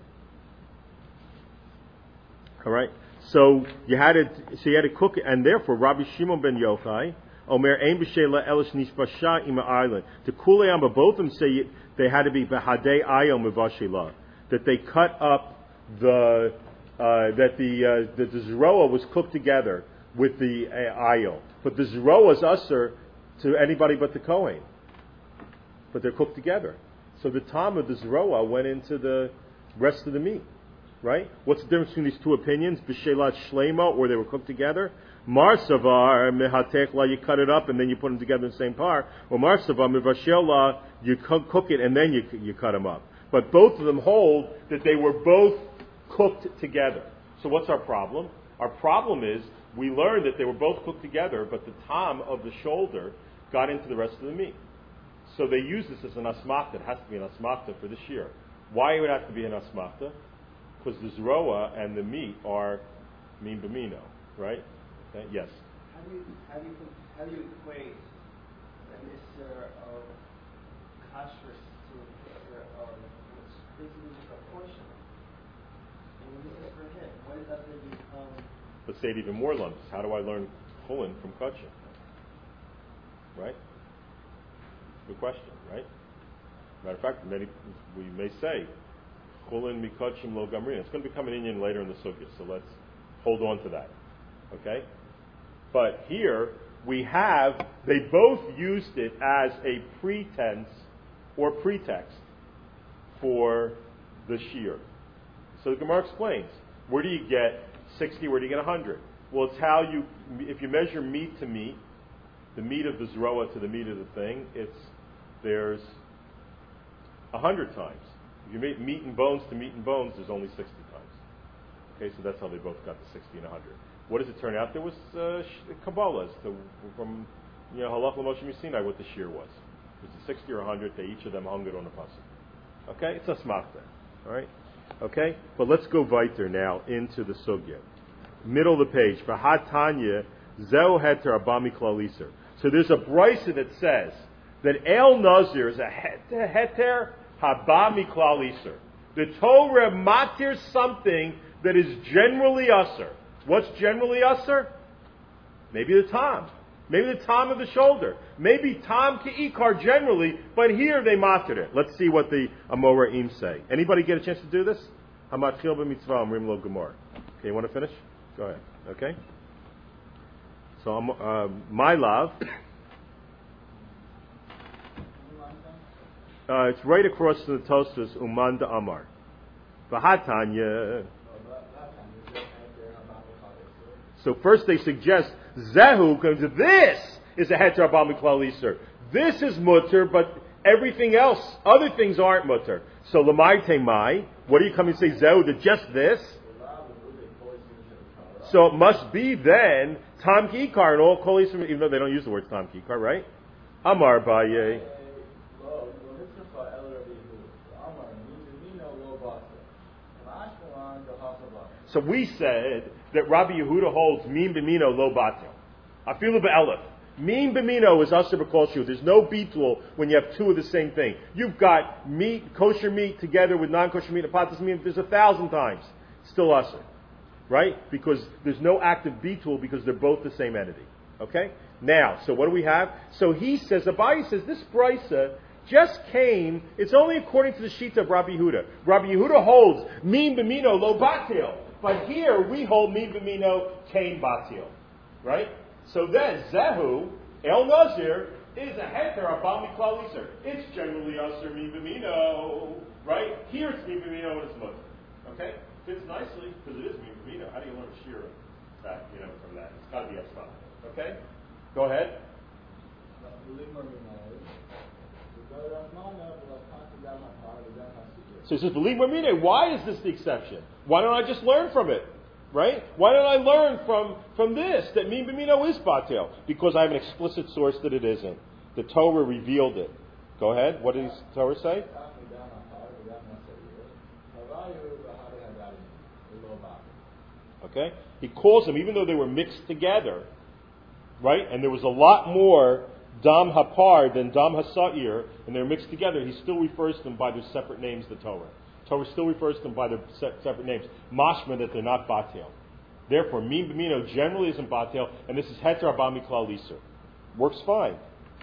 All right. So you had to cook it, and therefore Rabbi Shimon ben Yochai, Omer Ein B'Shelah Elish Nishbasha Ima Island. The Kuleyam, but both of them say they had to be Behadei Ayom Mevashila, that they cut up that the Zroa was cooked together with the Ayom, but the Zroa is usher to anybody but the Kohen, but they're cooked together. So the time of the Zroa went into the rest of the meat. Right? What's the difference between these two opinions? B'Shelat Shlema, or they were cooked together. Marsavar mehatech you cut it up and then you put them together in the same par. Or Marsavar mevashel you cook it and then you cut them up. But both of them hold that they were both cooked together. So what's our problem? Our problem is we learned that they were both cooked together, but the tom of the shoulder got into the rest of the meat. So they use this as an asmachta. It has to be an asmachta for this year. Why would it have to be an asmachta? Because the zroa and the meat are min b'mino, right? Okay? Yes. How do you equate the mitzvah of kashrus to the mitzvah of what's basically just a portion? And when this is for him, why does that then become? Let's say it even more lumps. How do I learn chulin from kachim? Right? Good question, right? Matter of fact, we may say chulin mikachim lo gamrin. It's going to become an Indian later in the sukkah, so let's hold on to that. Okay? But here they both used it as a pretense or pretext for the shear. So the Gemara explains, where do you get 60, where do you get 100? Well, it's how if you measure meat to meat, the meat of the zroa to the meat of the thing, there's 100 times. If you make meat and bones to meat and bones, there's only 60 times. Okay, so that's how they both got the 60 and 100. What does it turn out? There was Kabbalah from Halach L'Moshe Sinai what the shear was. It was a 60 or 100. They each of them hung it on a pasuk. Okay, it's a smachta. All right. Okay, but let's go weiter now into the sugya. Middle of the page. V'hatanya zeu heter abami klaliser. So there's a brisa that says that El Nazir is a heter habami klaliser. The Torah matir something that is generally usher. What's generally usher? Maybe the tom. Maybe the tom of the shoulder. Maybe tom ke'ikar generally, but here they matir it. Let's see what the Amoraim say. Anybody get a chance to do this? Hamatchil b'mitzvah amrim lo gemor. Okay, you want to finish? Go ahead. Okay? So, my love. It's right across the Tosfos, Uman da Amar. V'hatanya. So first they suggest, Zehu, comes to this is a heter abami klal iser. This is mutter, but everything else, other things aren't mutter. So lamai temai, what do you come and say, Zehu, that just this? So it must be then, tam ki ikar, and all kol iser, even though they don't use the word tam ki ikar, right? Amar baye. So we said that Rabbi Yehuda holds min b'mino lo batil. Afilu be'elef. Min b'mino is asher b'kol shu. There's no bitul when you have two of the same thing. You've got meat, kosher meat together with non-kosher meat, apatas meat. There's 1,000 times. Still asher. Right? Because there's no active bitul because they're both the same entity. Okay? Now, so what do we have? So he says, Abaye says, this brisa just came, it's only according to the Shita of Rabbi Yehuda. Rabbi Yehuda holds min b'mino lo batil. But here we hold min b'mino kain batil. Right? So then, Zehu, El Nazir, is a heter abal miklal iser. It's generally aser min b'mino. Right? Here it's min b'mino and it's mutter. Okay? Fits nicely because it is min b'mino. How do you learn shira that, from that? It's got to be Esma. Okay? Go ahead. So he says, believe me, why is this the exception? Why don't I just learn from it? Right? Why don't I learn from this, that min b'mino is batil? Because I have an explicit source that it isn't. The Torah revealed it. Go ahead. What does the Torah say? Okay? He calls them, even though they were mixed together, right? And there was a lot more Dam Hapar than Dam Hasa'ir, and they're mixed together. He still refers to them by their separate names, the Torah. Torah still refers to them by their separate names. Mashma, that they're not Batil. Therefore, min b'mino generally isn't Batil, and this is Heter Abal Miklal Iser. Works fine.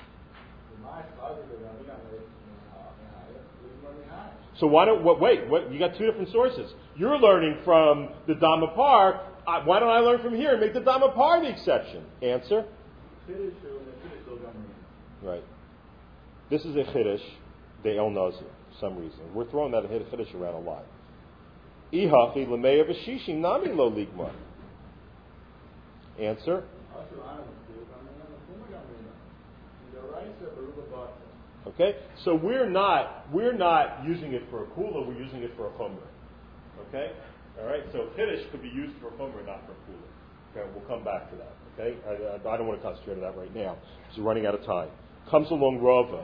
So why don't, wait, you got two different sources. You're learning from the Dam Hapar. Why don't I learn from here and make the Dam Hapar the exception? Answer? Right. This is a Chiddush, the El Nazir, for some reason. We're throwing that Chiddush around a lot. Ihachi l'meya v'shishim nami lo ligma. Answer? Okay, so we're not using it for a kula, we're using it for a chomer. Okay? All right, so Chiddush could be used for a chomer, not for a kula. Okay, we'll come back to that. Okay, I don't want to concentrate on that right now because we're running out of time. Comes along Rava.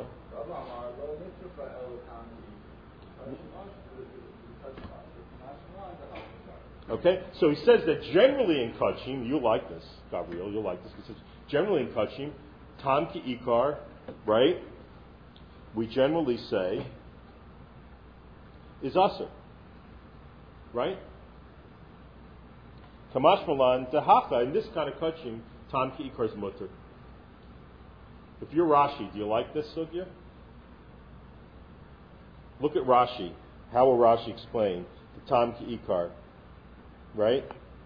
Okay, so he says that generally in Kachim, you'll like this, Gabriel, you'll like this. He says generally in Kachim, Tam ki Ikar, right? We generally say is Aser, right? Kamash Malan Tahacha, in this kind of Kachim, Tam ki Ikar is mutter. If you're Rashi, do you like this sugya? Look at Rashi. How will Rashi explain the Tam ki Ikar? Right?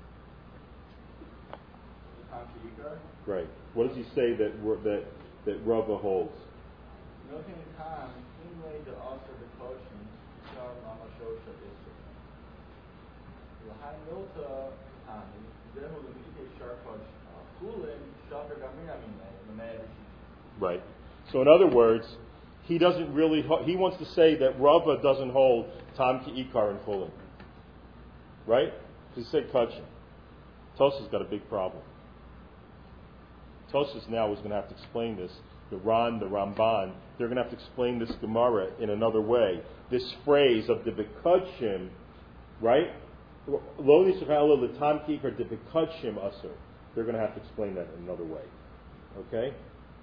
Right. What does he say that Rava holds? Right. So in other words, he doesn't really. He wants to say that Rava doesn't hold Tam ki Ikar and Chulin. Right? He said Kachim. Tosha's got a big problem. Tosha's now is going to have to explain this. The Ran, the Ramban, they're going to have to explain this Gemara in another way. This phrase of the Bekachim, right? Lo nisachal l'tam ki ikar the Bekachim asur. They're going to have to explain that in another way. Okay?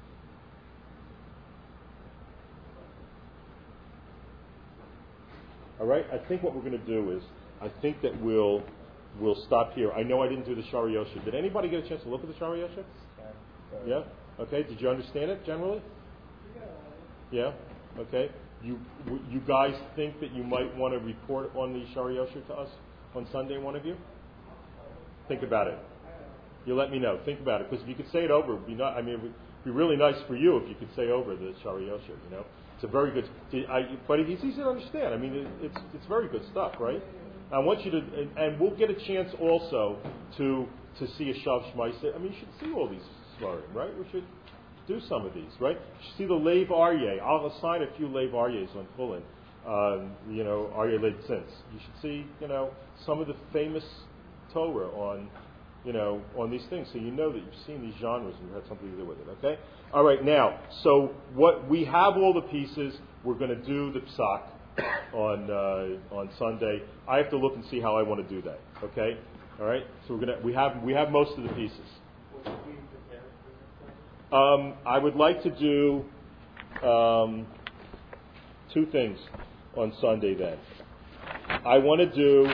All right? I think what we're going to do is, I think that we'll stop here. I know I didn't do the Shari Yosher. Did anybody get a chance to look at the Shari Yosher? Yeah? Okay. Did you understand it generally? Yeah? Okay. You guys think that you might want to report on the Shari Yosher to us on Sunday, one of you? Think about it. You let me know. Think about it. Because if you could say it over, it'd be really nice for you if you could say over the Shari Yosher, It's a very good, but it's easy to understand. It's very good stuff, right? I want you to, and we'll get a chance also to see a Shav Shmaisa. You should see all these svarim, right? We should do some of these, right? You should see the Leiv Aryeh. I'll assign a few Leiv Aryehs on Fulin, Aryeh Leid Sins. You should see, some of the famous Torah on these things, so you know that you've seen these genres and you had something to do with it, okay? All right, now, so what we have all the pieces. We're going to do the Psak on Sunday. I have to look and see how I want to do that, okay? All right. So we have most of the pieces. What should we prepare for this? I would like to do two things on Sunday then. I want to do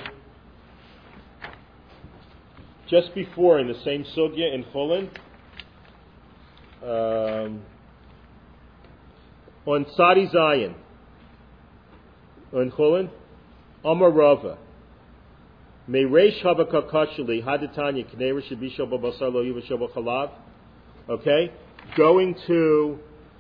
just before in the same sugya in Chulin. On Tzadi Zayin, on Chulin, Amar Rava, Meireish Havaka Kashali, Hadatanya, Knei Rishabisho Babasar Lo Yivasho B'Chalav. Okay? Going to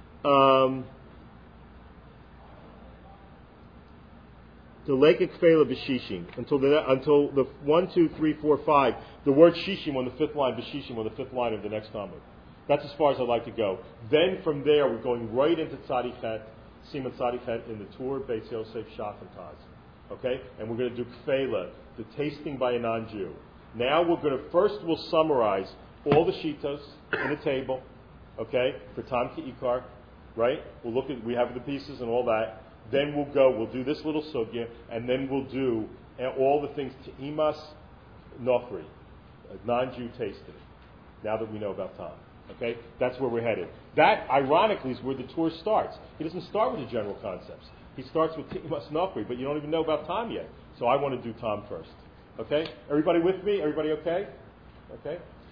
the Lake Ekfela B'Shishim until the 1, 2, 3, 4, 5. The word Shishim on the fifth line, B'Shishim on the fifth line of the next Talmud. That's as far as I'd like to go. Then from there, we're going right into Tzadi Chet, Siman Tzadi Chet in the Tur Beis Yosef Shach and Taz. Okay? And we're going to do Kfela, the tasting by a non-Jew. Now we'll summarize all the Shitos in a table, okay, for Tam Ki'ikar, right? We have the pieces and all that. Then we'll do this little sugya, and then we'll do all the things Te'imas Nochri, a non-Jew tasting, now that we know about Tam. Okay? That's where we're headed. That, ironically, is where the tour starts. He doesn't start with the general concepts. He starts with Te'imas Nochri, but you don't even know about Tam yet. So I want to do Tam first. Okay? Everybody with me? Everybody okay? Okay?